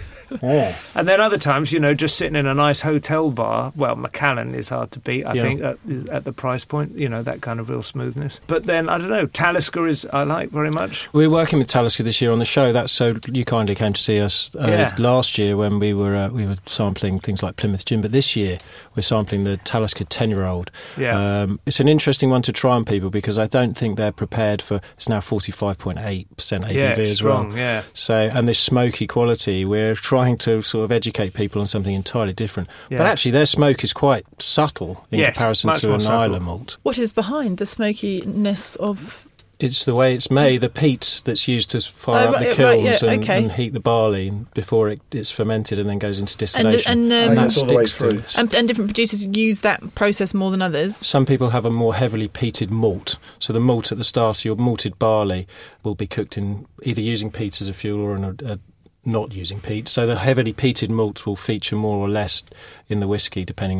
Oh. And then other times, you know, just sitting in a nice hotel bar. Well, Macallan is hard to beat, I Yeah. think, at, at the price point. You know, that kind of real smoothness. But then I don't know. Talisker is I like very much. We're working with Talisker this year on the show. That's so you kindly came to see us uh, Yeah. last year when we were uh, we were sampling things like Plymouth Gin, but this year we're sampling the Talisker ten-year-old. Yeah. Um, it's an interesting one to try on people because I don't think they're prepared for. It's now forty-five point eight percent A B V yeah, as strong. well. Yeah. So, and this smoky quality, we're trying to sort of educate people on something entirely different. Yeah. But actually, their smoke is quite subtle in Yes, comparison much to more an subtle. Islay malt. What is behind the smokiness of? It's the way it's made, the peat that's used to fire Oh, up right, the right, kilns yeah, and, okay. and heat the barley before it, it's fermented and then goes into And, distillation. and, um, that that's all the way sticks to- through. and and different producers use that process more than others. Some people have a more heavily peated malt. So the malt at the start, your malted barley, will be cooked in either using peat as a fuel or in a, a not using peat. So the heavily peated malts will feature more or less in the whiskey depending on what,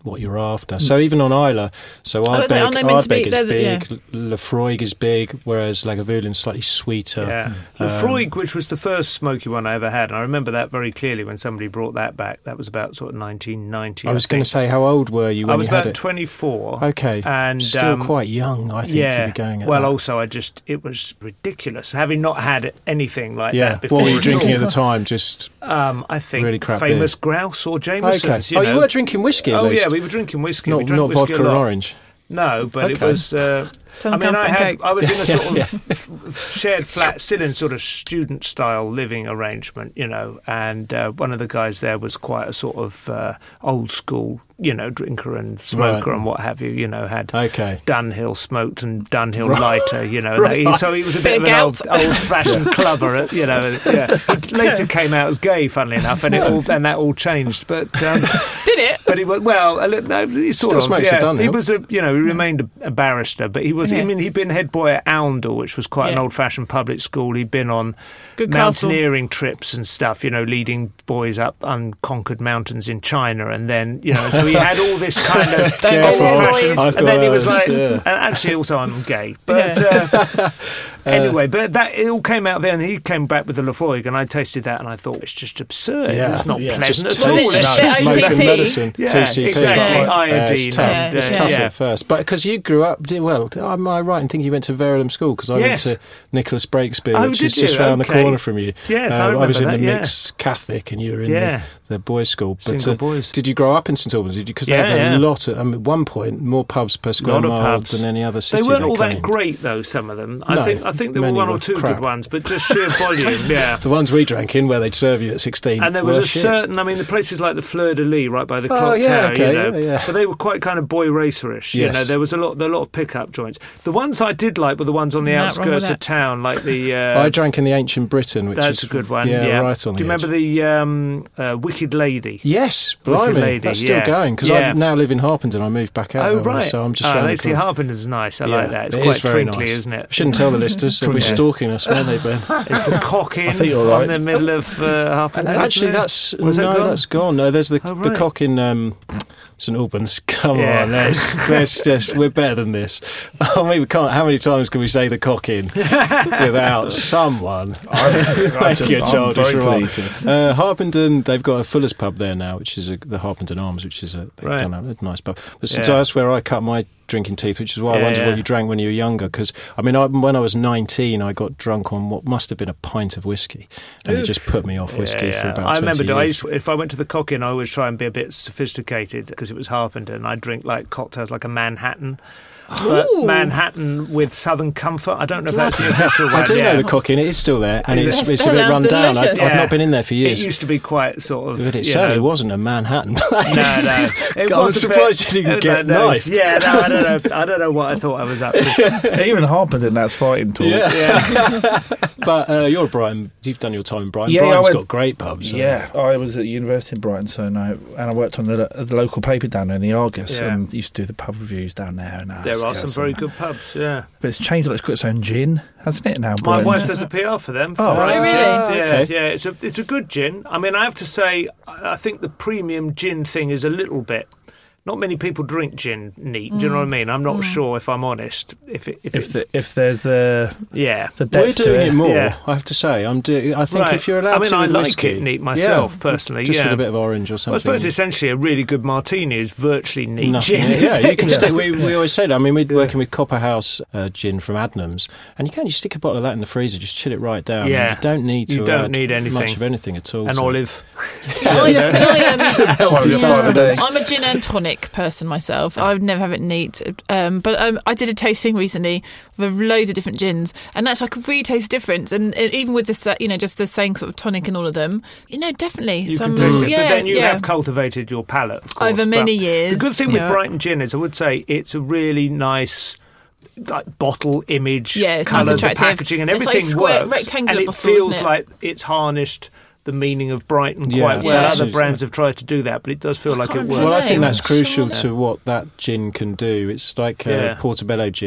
what you're after. So even on Islay, so Oh, Ardbeg, is it? Aren't they meant to be- Ardbeg is they're the- big, yeah. Lafroig is big, whereas Lagavulin slightly sweeter. Yeah. Um, Lafroig, which was the first smoky one I ever had, and I remember that very clearly when somebody brought that back. That was about sort of nineteen ninety. I was going to think. say, how old were you when I was you had about it? twenty-four. Okay, and still um, quite young, I think, yeah. to be going at well, that. also, I just it was ridiculous having not had anything like yeah. that before. What were you at drinking all. at the time? Just Um, I think really crap famous beer. grouse or Jameson's. okay. You oh, know. you were drinking whiskey. At Oh least. yeah, we were drinking whiskey. not we drank not whiskey vodka a and lot. orange. No, but it Okay. was. Uh, Some I mean, I comfort and had. coke. I was in a sort of f- shared flat, still in sort of student style living arrangement, you know. And uh, one of the guys there was quite a sort of uh, old school, you know, drinker and smoker Right. and what have you. You know, had Okay. Dunhill smoked and Dunhill lighter, you know. He- so he was a bit, Bit of of an old, gout. old-fashioned clubber, you know. Yeah. He later came out as gay, funnily enough, and it all and that all changed. But um, Did it? but he was well. a li- No, he sort Still of. smokes a Yeah, Dunhill. he was a you know he remained a, a barrister, but he was. I Yeah. mean, he'd been head boy at Oundle, which was quite an Yeah. old-fashioned public school. He'd been on Good castle. mountaineering trips and stuff, you know, leading boys up unconquered mountains in China, and then you know, so he had all this kind of Don't go Careful. there, old-fashioned. boys. I And then he thought was I like, was, yeah. and actually, also I'm gay, but. Uh, Anyway, but that it all came out there, and he came back with the Lafroig, and I tasted that, and I thought it's just absurd. Yeah. It's not Yeah. pleasant Just at all. Was it It's just just a bit smoke O T and T? medicine, Yeah, T C P. exactly. Yeah. Iodine. Yeah, it's tough. Yeah, It's yeah. tough Yeah. at first, but because you grew up, did- well, am I right in thinking you went to Verulam School? Because I Yes. went to Nicholas Breakspear, Oh, which did is just you? round Okay. the corner from you. Yes, I Um, remember was in that, the yeah. mixed Catholic, and you were in Yeah. the, the boys' school. But Single uh, boys. did you grow up in St Albans? Because they Yeah, had a yeah. lot. Of, I mean, at one point, more pubs per square Lot of mile pubs. than any other They city. weren't all that claimed. great, though. Some of them. I No, think. I think there were many one were or two crap. good ones, but just sheer volume. Yeah. The ones we drank in, where they'd serve you at sixteen, And there was were a shit. certain, I mean, the places like the Fleur de Lis, right by the Oh, clock yeah, tower, okay, you know, yeah, yeah. but they were quite kind of boy racerish. You Yes. know, there was a lot, there were a lot of pickup joints. The ones I did like were the ones on the Nothing wrong with outskirts of that. town, like the. Uh, I drank in the Ancient Britain, which that's is a good one. Yeah, Yeah, right on Do you the remember edge. the um, uh, Wicked Lady? Yes, Wicked blimey, Lady, that's still yeah. going because Yeah. I now live in Harpenden. I moved back out. Oh that way, right. so I'm just oh, round the they see corner. Harpenden's nice. I Yeah, like that. It's it quite is very twinkly, nice. isn't it? Shouldn't tell the listeners. They'll be Yeah. stalking us, won't they, Ben? It's the cock in I think you're right. on the middle of uh, Harpenden. isn't Actually, it? that's Was that no, gone? that's gone. No, there's the Oh, the right. cock in um, St Albans. Come Yeah. on, let's, let's just we're better than this. I mean, we can't. How many times can we say the cock in without someone? I Make just, your I'm childish very remark. pleased. Uh, Harpenden, they've got a Fuller's pub there now, which is a, the Harpenden Arms, which is a, they've Right. done a, a nice pub. But so Yeah. that's where I cut my drinking teeth, which is why I Yeah, wondered yeah. what you drank when you were younger. Because I mean, I, when I was nineteen, I got drunk on what must have been a pint of whiskey, and it just put me off whiskey Yeah, for yeah. about I remember twenty I years. used to, if I went to the Cock Inn, I always try and be a bit sophisticated because it was Harpenden. I'd drink like cocktails like a Manhattan. But Ooh. Manhattan with Southern Comfort. I don't know if that's the official one. I do yeah. know the cock in. It is still there, and Is it's, it? it's a bit That run sounds down. I, I've delicious. Yeah. not been in there for It years. used to be quite sort of. But it you certainly know, wasn't a Manhattan place. No, no. It God, I'm was a bit- surprised you didn't it was get like, no, knifed. Yeah, no, I don't know. I don't know what I thought I was up to. Even Harpenden, that's fighting talk. Yeah. Yeah. But uh, you're Brighton. You've done your time in Brighton. Yeah, I Brighton's went- got great pubs. so- Yeah, I was at university in Brighton, so no, and I worked on the, the local paper down there in the Argus, Yeah. and used to do the pub reviews down there. And There are some very good pubs. Yeah. but it's changed. It's got its own gin, hasn't it? Now, My Brighton? wife does the P R for them. Oh, for right. gin. really? Yeah, Okay. yeah. It's a it's a good gin. I mean, I have to say, I I think the premium gin thing is a little bit. Not many people drink gin neat. Do you know what I mean? I'm not sure if I'm honest. If it, if, If it's the, if there's the yeah. the We're depth to doing it, it more, Yeah. I have to say. I'm do- I think Right. if you're allowed I mean, to I with like whiskey, it neat myself, yeah, personally, just yeah. with a bit of orange or Well, something. I suppose essentially a really good martini is virtually neat Nothing. gin. Yeah, isn't you can it? stick. We, we always say that. I mean, we're working with Copperhouse uh, gin from Adnams, and you can you stick a bottle of that in the freezer, just chill it right down. Yeah. and you don't need to. You don't add need anything. much of anything at all. An so- olive. I, I, um, One of your Yeah. five days. I'm a gin and tonic person myself. I would never have it neat. Um, but um, I did a tasting recently with a load of different gins, and that's I could really taste the difference. And uh, even with this, uh, you know, just the same sort of tonic in all of them, you know, definitely You some. can taste it, yeah, but then you yeah. have cultivated your palate, of course. Over many But years, The good thing yeah. with Brighton Gin is, I would say, it's a really nice like bottle image, Yeah, it's colour, nice, the attractive. packaging, and It's like everything square- works. rectangular and it bottle, feels isn't it? like it's harnessed the meaning of Brighton Yeah, quite well. yeah. Other Yeah. brands have tried to do that, but it does feel like it can't works. remember Well, I name. think that's crucial Sure. to what that gin can do. It's like uh, Yeah. Portobello gin.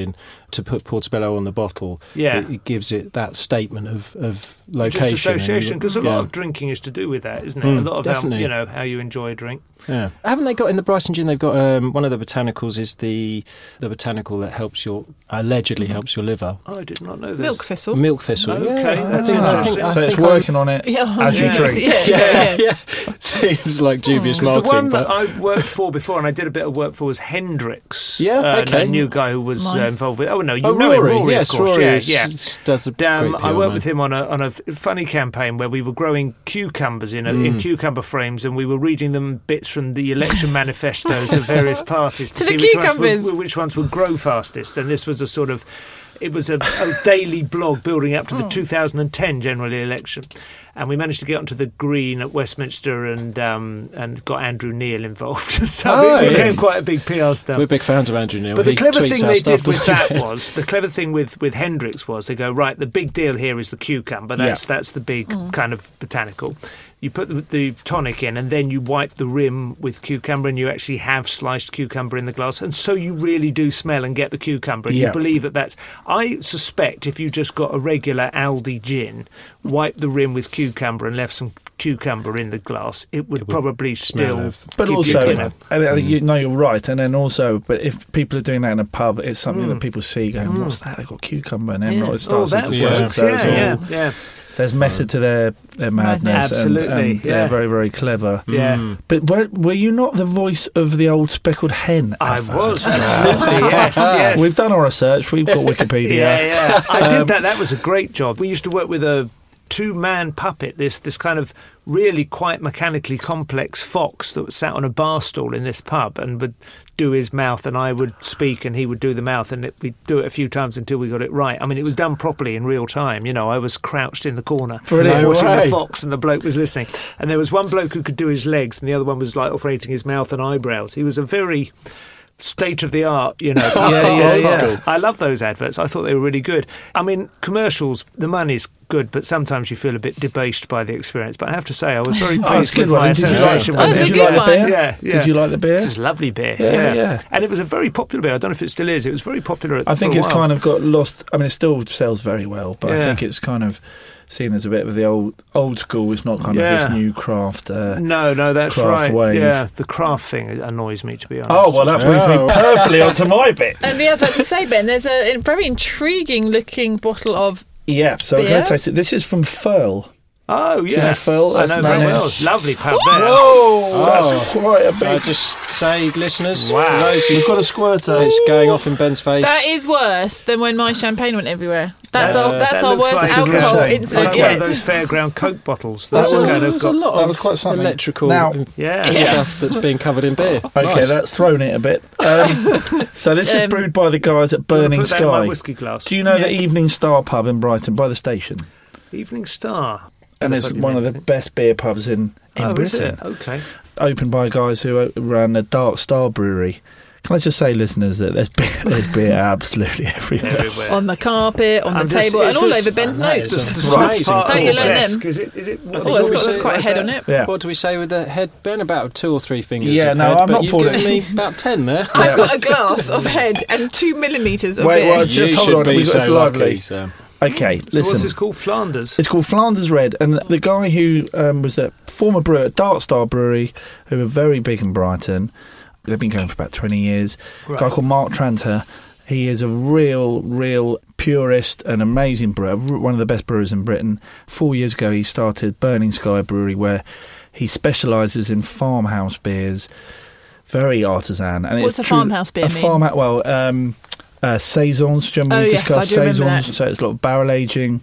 to put Portobello on the bottle, Yeah. it, it gives it that statement of, of location. Just association, because a yeah. lot of drinking is to do with that, isn't it? Mm, a lot of definitely. how, you know, how you enjoy a drink. Yeah. Haven't they got in the Brighton gin? They've got um, one of the botanicals is the the botanical that helps your allegedly helps your liver. Oh, I did not know this. Milk thistle. Milk thistle. Okay, yeah, that's I think- I interesting. think- I So it's think I- working on it Yeah. as you Yeah. drink. Yeah, Yeah, yeah, yeah. Seems like dubious Because the marketing, one but that I worked for before, and I did a bit of work for, was Hendrix. Yeah, uh, okay. A new guy who was uh, Nice. involved with. Oh no, you oh, know Rory, him, Rory, yes, of course. Rory yeah, is- yeah. does the Um, great I P R, worked man. with him on a on a funny campaign where we were growing cucumbers in a, Mm. in cucumber frames, and we were reading them bits from the election manifestos of various parties to, To see the which ones, cucumbers. would, which ones would grow fastest. And this was a sort of. It was a, a daily blog building up to the Oh. two thousand ten general election, and we managed to get onto the Green at Westminster and um, and got Andrew Neil involved. so Oh, it yeah. became quite a big P R stuff. We're big fans of Andrew Neil. But the He clever tweets thing our they stuff, did with doesn't that he? was the clever thing with, with Hendrix was they go, right, the big deal here is the cucumber. That's Yeah. that's the big kind of botanical. You put the, the tonic in, and then you wipe the rim with cucumber, and you actually have sliced cucumber in the glass, and so you really do smell and get the cucumber. And Yeah. you believe that that's. I suspect if you just got a regular Aldi gin, wiped the rim with cucumber, and left some cucumber in the glass, it would, would probably smell still. of- But give also, you, you know, and, uh, you know, you're right. And then also, but if people are doing that in a pub, it's something that people see going, what's that? They've got cucumber. And then Mm. yeah. it starts oh, to that disclose works. itself. So Yeah, it's all- yeah, yeah. There's method to their, their madness. Madness. and- Absolutely, And, yeah. they're very, very clever. Yeah. Mm. But were, were you not the voice of the old speckled hen? I advert? was, absolutely, yes, yes. We've done our research. We've got Wikipedia. Yeah, yeah. I did Um, that. That was a great job. We used to work with a two-man puppet, this this kind of really quite mechanically complex fox that sat on a bar stool in this pub and would do his mouth, and I would speak and he would do the mouth, and it, we'd do it a few times until we got it right. I mean, it was done properly in real time. You know, I was crouched in the corner Brilliant. watching No way. the fox, and the bloke was listening. And there was one bloke who could do his legs, and the other one was like operating his mouth and eyebrows. He was a very state of the art, you know. Yeah, yeah, Yes, yeah. yes. I love those adverts. I thought they were really good. I mean, commercials, the money's good, but sometimes you feel a bit debased by the experience. But I have to say, I was very Oh, it's pleased a good with one. my Did you like, association Oh, with it's it. a did you good like the one. beer? Yeah, yeah. Did you like the beer? This is lovely beer. Yeah, Yeah, yeah. And it was a very popular beer. I don't know if it still is. It was very popular at I think for a it's while. kind of got lost. I mean, it still sells very well, but I Yeah. think it's kind of seen as a bit of the old old school. It's not kind of Yeah. this new craft. Uh, No, no, that's craft right. wave. Yeah, the craft thing annoys me, to be honest. oh well, that brings Oh. me perfectly onto my bit. And we have to say, Ben, there's a, a very intriguing looking bottle of. Yeah, so I'm Beer? going to taste it. This is from Furl. Oh, you know yeah. Phil? I That's know very nice. well. Lovely pub there. Whoa, that's quite a I big. just say, listeners, Wow. those who- You've got a squirter. it's going off in Ben's face. That is worse than when my champagne went everywhere. That's That's- our, that's that our looks worst like- alcohol It's a shame. incident Like one of yet. those fairground Coke bottles. That That's was- kind of There's a got, lot that of was quite something. electrical Now- and yeah. stuff that's being covered in beer. Okay, Nice. that's thrown it a bit. Um, so this is Um, brewed by the guys at Burning Put that in my Sky. whiskey glass. Do you know the Evening Star pub in Brighton by the station? Evening Star. And it's What do you one of mean? the best beer pubs in, in oh, is Britain. it? Okay. Opened by guys who ran the Dark Star Brewery. Can I just say, listeners, that there's beer, there's beer absolutely everywhere. Everywhere. On the carpet, on I'm the just- table, it's and all this- over Ben's I know, notes. it's The Right. soft part Don't of you the learn desk. them? Is it? Is it? What I is think Oh, it's it? got, we it's say- quite a What's head that? on it. Yeah. What do we say with the head? Ben, about two or three fingers. Yeah, of no, head, I'm but not you've pouring given it. me about ten there. I've got a glass of head and two millimetres of Wait, beer. well, just you hold should on, be we've got so this lively. lucky. So. Okay, So listen. what's this called? Flanders. It's called Flanders Red, and the guy who um, was a former brewer at Dark Star Brewery, who are very big in Brighton, they've been going for about twenty years, a guy Right. called Mark Tranter. He is a real, real purist and amazing brewer, one of the best brewers in Britain. Four years ago, he started Burning Sky Brewery, where he specialises in farmhouse beers, very artisan. And What's it's a true- farmhouse beer A mean? farm, well, um, uh, saisons. Do you remember Oh, we yes, discussed I do remember saisons? that. So it's a lot of barrel aging,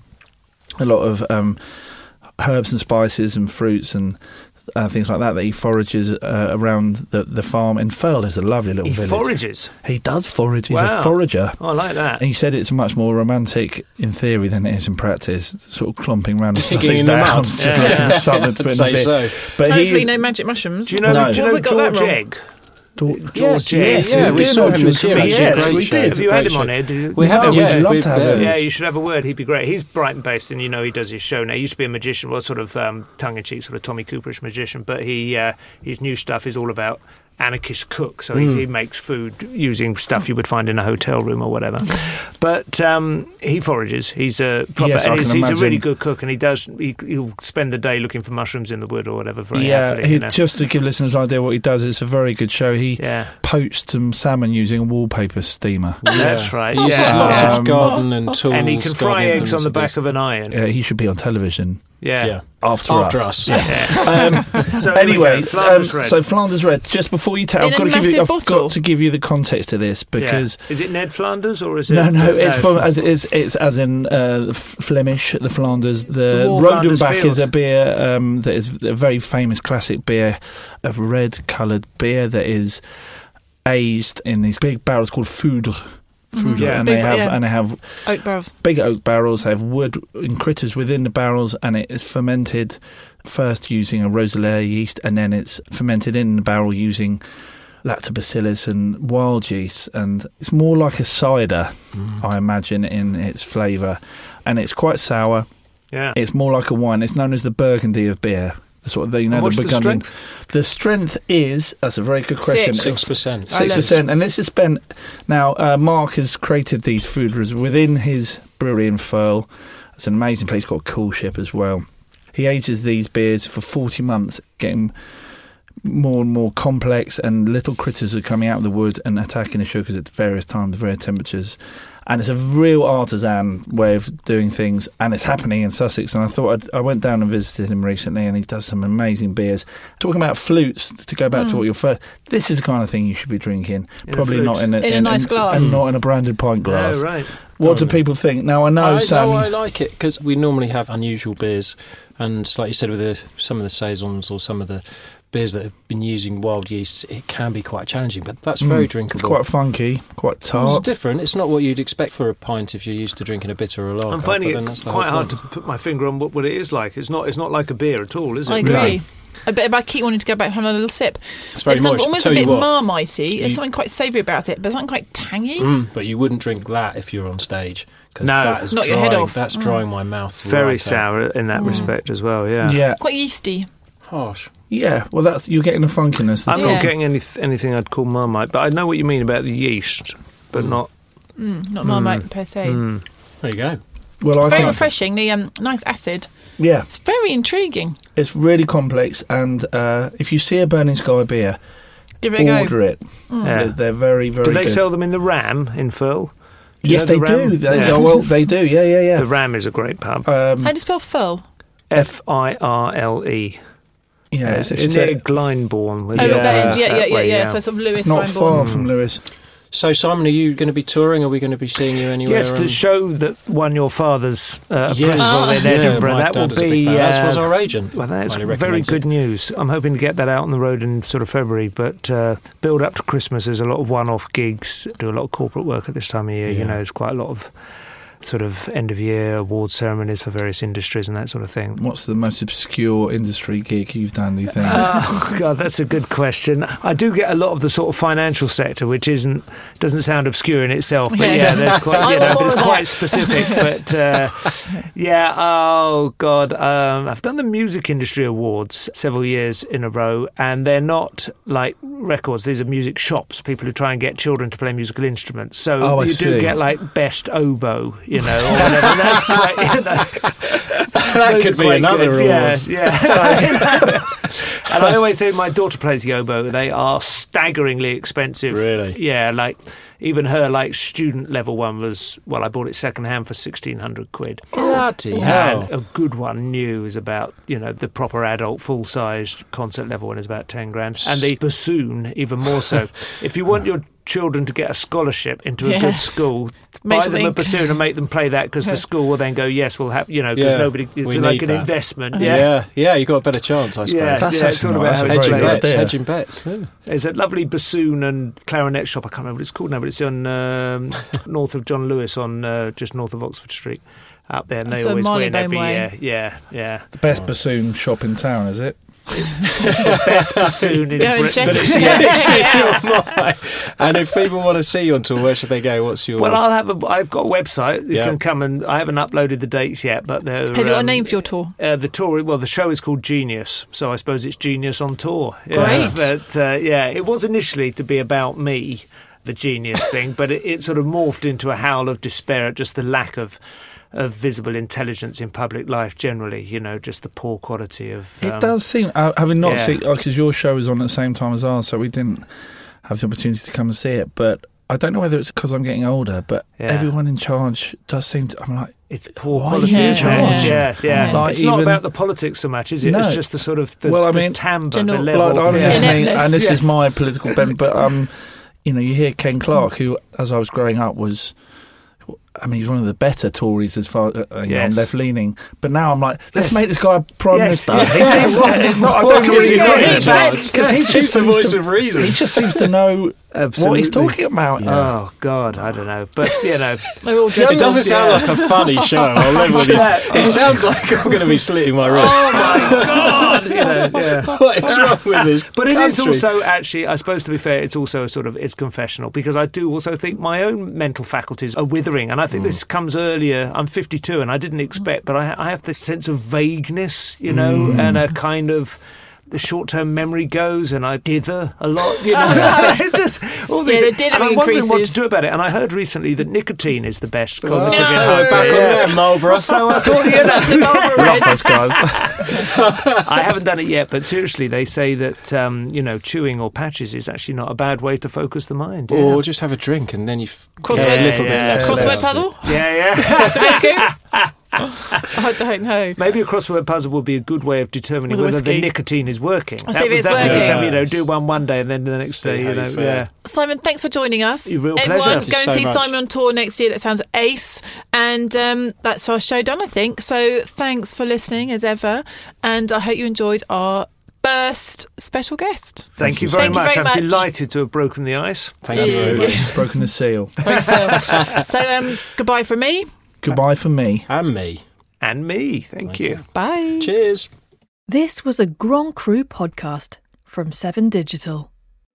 a lot of um, herbs and spices and fruits and uh, things like that that he forages uh, around the, the farm. In Firle, there's a lovely little He village. forages. He does forage. He's Wow. a forager. Oh, I like that. And he said it's much more romantic in theory than it is in practice, sort of clomping around the Digging Sussex in the mud. Downs, just Yeah. looking for something to put I'd in the say beer. so. But Hopefully he, no magic mushrooms. Do you know? No. Do you What know have we got that George wrong? Egg? George, George yes, Egg. yeah, we, we do saw know him George this year, Egg. actually, Yes, great we show. did. Have you had him on here? Did you? We No, haven't we'd yet. love We've, to have uh, him. Yeah, you should have a word. He'd be great. He's Brighton based, and you know he does his show now. He used to be a magician, well, sort of um, tongue in cheek, sort of Tommy Cooperish magician. But he uh, his new stuff is all about anarchist cook, so Mm. he, he makes food using stuff you would find in a hotel room or whatever. But um, he forages. He's a proper, Yes, I and can he's, he's a really imagine. good cook, and he does. He, he'll spend the day looking for mushrooms in the wood or whatever. Very Yeah, happily, he, you know. just to give listeners an idea what he does, it's a very good show. He Yeah. poached some salmon using a wallpaper steamer. That's right. He uses yeah. lots Um, of garden and tools. and he can fry gardening eggs on things the to back do. of an iron. Uh, he should be on television Yeah. Yeah. after, After us. us. Yeah. um, So anyway, here we go, Flanders um, Red. so Flanders Red. Just before you tell, In I've a got to give you. I've massive bottle. got to give you the context to this because. Yeah. Is it Ned Flanders or is it? No, no, uh, it's from as it's it's as in uh, F- Flemish, the Flanders. The, The Wall Flanders Rodenbach Field. is a beer um, that is a very famous classic beer, a red-coloured beer that is aged in these big barrels called foudre. Foudre, Yeah. and Big- they have yeah. and they have Oak barrels. big oak barrels. They have wood and critters within the barrels, and it is fermented first using a Roeselare yeast, and then it's fermented in the barrel using lactobacillus and wild yeast, and it's more like a cider, I imagine, in its flavour, and it's quite sour. Yeah. It's more like a wine. It's known as the Burgundy of beer. The sort of the, you know And what's the the Burgundian. strength? The strength is that's a very good question. Six. It's- Six percent. I Six love- percent, and this is spent now. Uh, Mark has created these fooders within his brewery in Firle. It's an amazing place. It's got a cool ship as well. He ages these beers for forty months, getting more and more complex, and little critters are coming out of the wood and attacking the sugars at various times, various temperatures. And it's a real artisan way of doing things, and it's happening in Sussex. And I thought I'd, I went down and visited him recently, and he does some amazing beers. Talking about flutes, to go back to what you're first, this is the kind of thing you should be drinking. In a Probably flute. not in a, In a nice glass. and not in a branded pint glass. Oh, right. What do Oh, no. people think? Now I know, I, Sam. no, I like it because we normally have unusual beers, and like you said, with the, some of the saisons or some of the beers that have been using wild yeasts, it can be quite challenging, but that's very Mm, drinkable. It's quite funky, quite It's tart. different. It's not what you'd expect for a pint if you're used to drinking a bitter or a lager. I'm finding but then it that's the quite whole hard to point. put my finger on what, what it is like. It's not. It's not like a beer at all, is it? I really? agree. I bet I keep wanting to go back and have a little sip. It's very kind of moist. almost Tell a you bit what. marmitey. There's You- something quite savoury about it, but something quite tangy. Mm, but you wouldn't drink that if you're on stage. Because No. that is Knock drying, your head off. That's Mm. drying my mouth. It's very right out. sour in that respect as well. Yeah. Yeah, Quite yeasty. Harsh. yeah. Well, that's you're getting the funkiness. I'm Yeah. not getting any, anything I'd call Marmite, but I know what you mean about the yeast, but not. Mm, not marmite per se. Mm. There you go. Well, I Very think refreshing. The um, nice acid. yeah, It's very intriguing. it's really complex. And uh, if you see a Burning Sky beer, Give it a order go. it. Yeah. They're, they're very, very. Do they good. sell them in the Ram in Firle? Do you Yes, know they the do. Ram? They, Yeah. oh, well, they do. Yeah, yeah, yeah. The Ram is a great pub. Um, How do you spell Firle? F I R L E. yeah, Uh, it's, it's, it's, near a, Glyndebourne. with Oh, the- Yeah. that is, yeah, that yeah, yeah, way, yeah. So sort of Lewis it's not Glyndebourne. far from Lewis. So, Simon, are you going to be touring? Are we going to be seeing you anywhere? Yes, the um, show that won your father's uh, Yes. appraisal in Yeah, Edinburgh. my that dad will is a big be. fan. As was uh, our agent. Well, that's Highly very recommends good it. news. I'm hoping to get that out on the road in sort of February, but uh, build up to Christmas, there's a lot of one-off gigs. Do a lot of corporate work at this time of year. You Yeah. know, there's quite a lot of sort of end-of-year award ceremonies for various industries and that sort of thing. What's the most obscure industry gig you've done, do you think? Oh God, that's a good question. I do get a lot of the sort of financial sector, which isn't doesn't sound obscure in itself, but Yeah. yeah, there's quite I you want know, but more it's of quite that. specific. But uh, yeah, oh God, um, I've done the music industry awards several years in a row, and they're not like records. These are music shops, people who try and get children to play musical instruments. So Oh, I you do see. get like best oboe, you know, or whatever. And that's quite, you know, That those could are be quite another good. award. Yeah, yeah. And I always say my daughter plays the oboe. They are staggeringly expensive. Really? Yeah, like even her like student level one was, well, I bought it second hand for sixteen hundred quid. Bloody And hell. a good one new is about, you know, the proper adult full sized concert level one is about ten grand. And the bassoon even more so. If you want your children to get a scholarship into a Yeah. good school, Make buy them them a think- bassoon and make them play that, because the school will then go, yes, we'll have, you know, because Yeah, nobody, it's we like need an that. investment. Yeah. Yeah. yeah, you got a better chance, I suppose. Yeah, That's yeah, it's actually all not- about that's how a you very play good it. bets, idea. hedging bets. Yeah. There's a lovely bassoon and clarinet shop. I can't remember what it's called now, but it's on um, north of John Lewis, on uh, just north of Oxford Street, up there, and they That's a always win Marylebone every way. year. Yeah, yeah. The best bassoon shop in town, is it? It's the best bassoon in Go and Britain. check But it. it's- Yeah. Check your mind. And if people want to see you on tour, where should they go? What's your? Well, I'll have a. I've got a website. You Yeah. can come and. I haven't uploaded the dates yet, but they're. Have you got a um, name for your tour? Uh, the tour. Well, the show is called Genius, so I suppose it's Genius on tour. Yeah. Great. But uh, yeah, it was initially to be about me, the genius thing, but it, it sort of morphed into a howl of despair at just the lack of. of visible intelligence in public life generally, you know, just the poor quality of... Um, It does seem, uh, having not yeah. seen, because your show was on at the same time as ours, so we didn't have the opportunity to come and see it, but I don't know whether it's because I'm getting older, but Yeah. everyone in charge does seem to, I'm like, It's poor Why quality are you in in charge. charge? Yeah, yeah. Like it's not even- about the politics so much, is it? No. It's just the sort of the, Well, I the mean- timbre, the General- level. like, I'm yeah. listening, Ineptness. and this Yes. is my political bent, but um, you know, you hear Ken Clarke, who, as I was growing up, was, I mean, he's one of the better Tories as far uh, you know, Yes. left leaning. But now I'm like, let's make this guy prime Yes, minister. yes. He seems like, not, I What don't can really we know do? him, Exactly. because he He's just the seems voice to, of reason. He just seems to know what Absolutely. he's talking about. Oh, God, I don't know. But, you know... We're all It judging. doesn't sound Yeah. like a funny show. I'll live with this. Yeah. It sounds like I'm going to be slitting my wrist. Oh, my God! You know, yeah. What is wrong with this? But it is country? also, actually, I suppose to be fair, it's also a sort of, it's confessional, because I do also think my own mental faculties are withering, and I think this comes earlier. I'm fifty-two, and I didn't expect, but I, I have this sense of vagueness, you know, and a kind of... The short-term memory goes, and I dither a lot. You know, It's just all this. Yeah, the dither and I'm wondering what increases. to do about it. And I heard recently that nicotine is the best Oh, cognitive no, enhancer. back on yeah. there, Marlborough. So I thought, you know, Love those guys. I haven't done it yet, but seriously, they say that um, you know, chewing or patches is actually not a bad way to focus the mind. Yeah. Or just have a drink and then you Crossword- get a little Yeah, bit yeah. of Crossword puzzle? yeah, yeah. Sudoku? I don't know. Maybe a crossword puzzle would be a good way of determining With a whether the whiskey. nicotine is working. I'll see if would- it's would be working. something, you know, do one one day and then the next See day, how you you know, feel. yeah. Simon, thanks for joining us. Your real Everyone, pleasure. go Thank and you so see much. Simon on tour next year. That sounds ace. And um, that's our show done, I think. So thanks for listening as ever. And I hope you enjoyed our first special guest. Thank you very Thank you much. very I'm much. delighted to have broken the ice. Thank you very much. Broken the seal. So um, goodbye from me. Goodbye from me. And me. And me. Thank you. Bye. Cheers. This was a Grand Cru podcast from Seven Digital.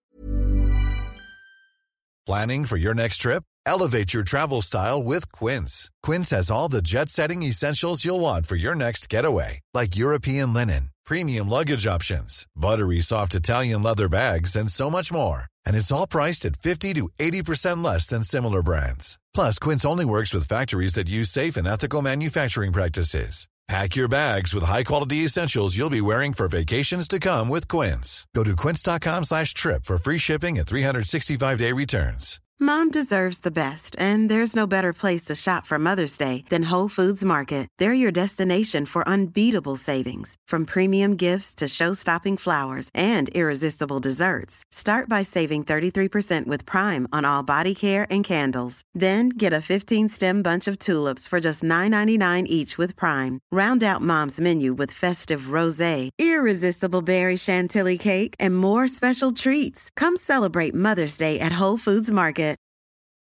Planning for your next trip? Elevate your travel style with Quince. Quince has all the jet-setting essentials you'll want for your next getaway, like European linen, premium luggage options, buttery soft Italian leather bags, and so much more. And it's all priced at fifty to eighty percent less than similar brands. Plus, Quince only works with factories that use safe and ethical manufacturing practices. Pack your bags with high-quality essentials you'll be wearing for vacations to come with Quince. Go to quince.com slash trip for free shipping and three sixty-five day returns. Mom deserves the best, and there's no better place to shop for Mother's Day than Whole Foods Market. They're your destination for unbeatable savings, from premium gifts to show-stopping flowers and irresistible desserts. Start by saving thirty-three percent with Prime on all body care and candles. Then get a fifteen-stem bunch of tulips for just nine ninety-nine each with Prime. Round out Mom's menu with festive rosé, irresistible berry chantilly cake, and more special treats. Come celebrate Mother's Day at Whole Foods Market.